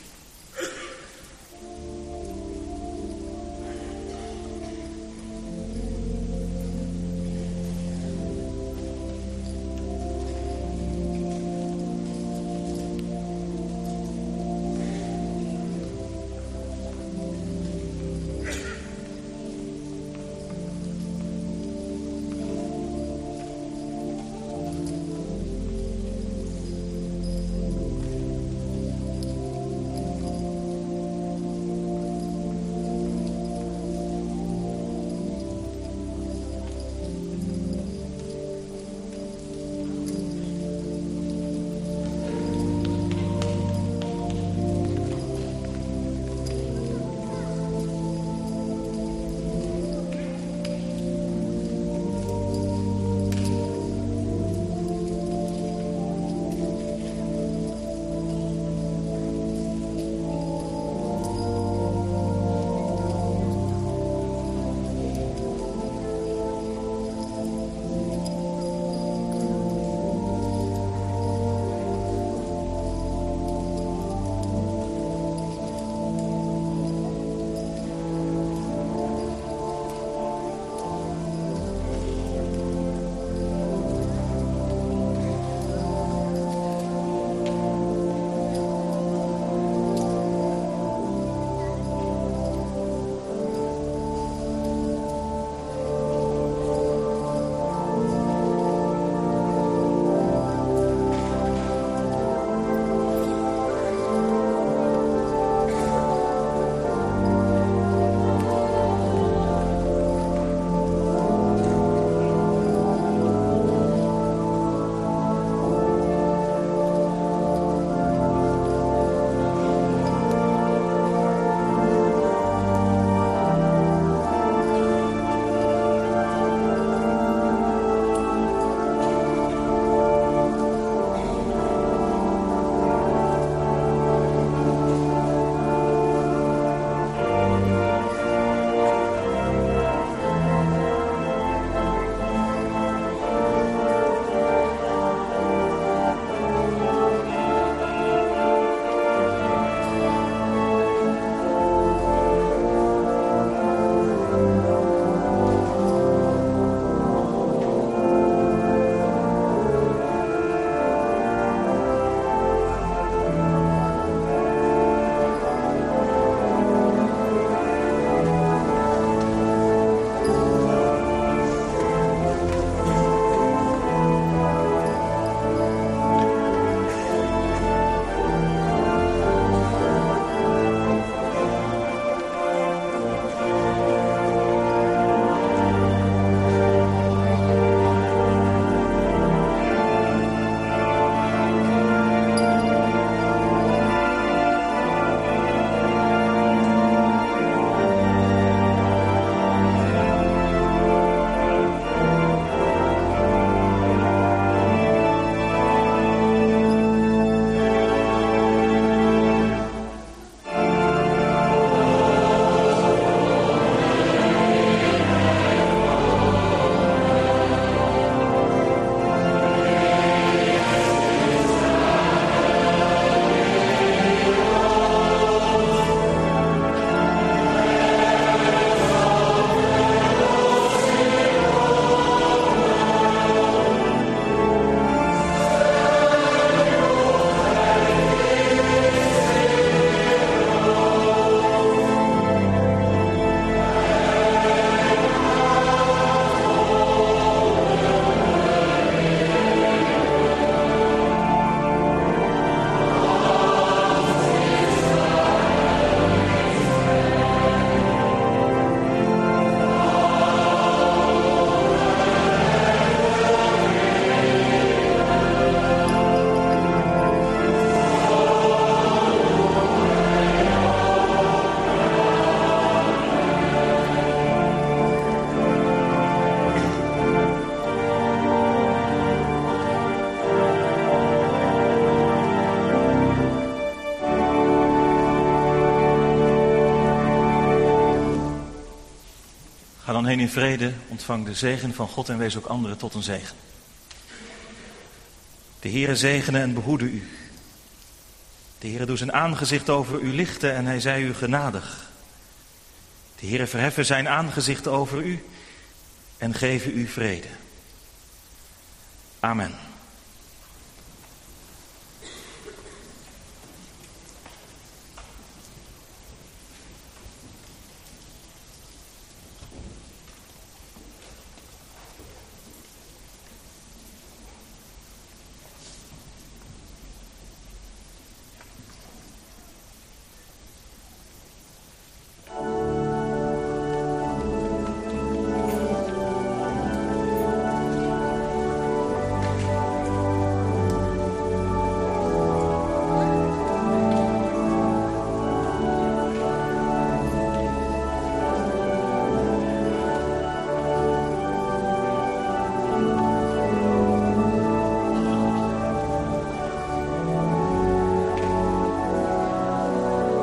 heen in vrede, ontvang de zegen van God en wees ook anderen tot een zegen. De Heere zegene en behoede u. De Heere doe zijn aangezicht over u lichten en hij zij u genadig. De Heere verheffen zijn aangezicht over u en geven u vrede. Amen.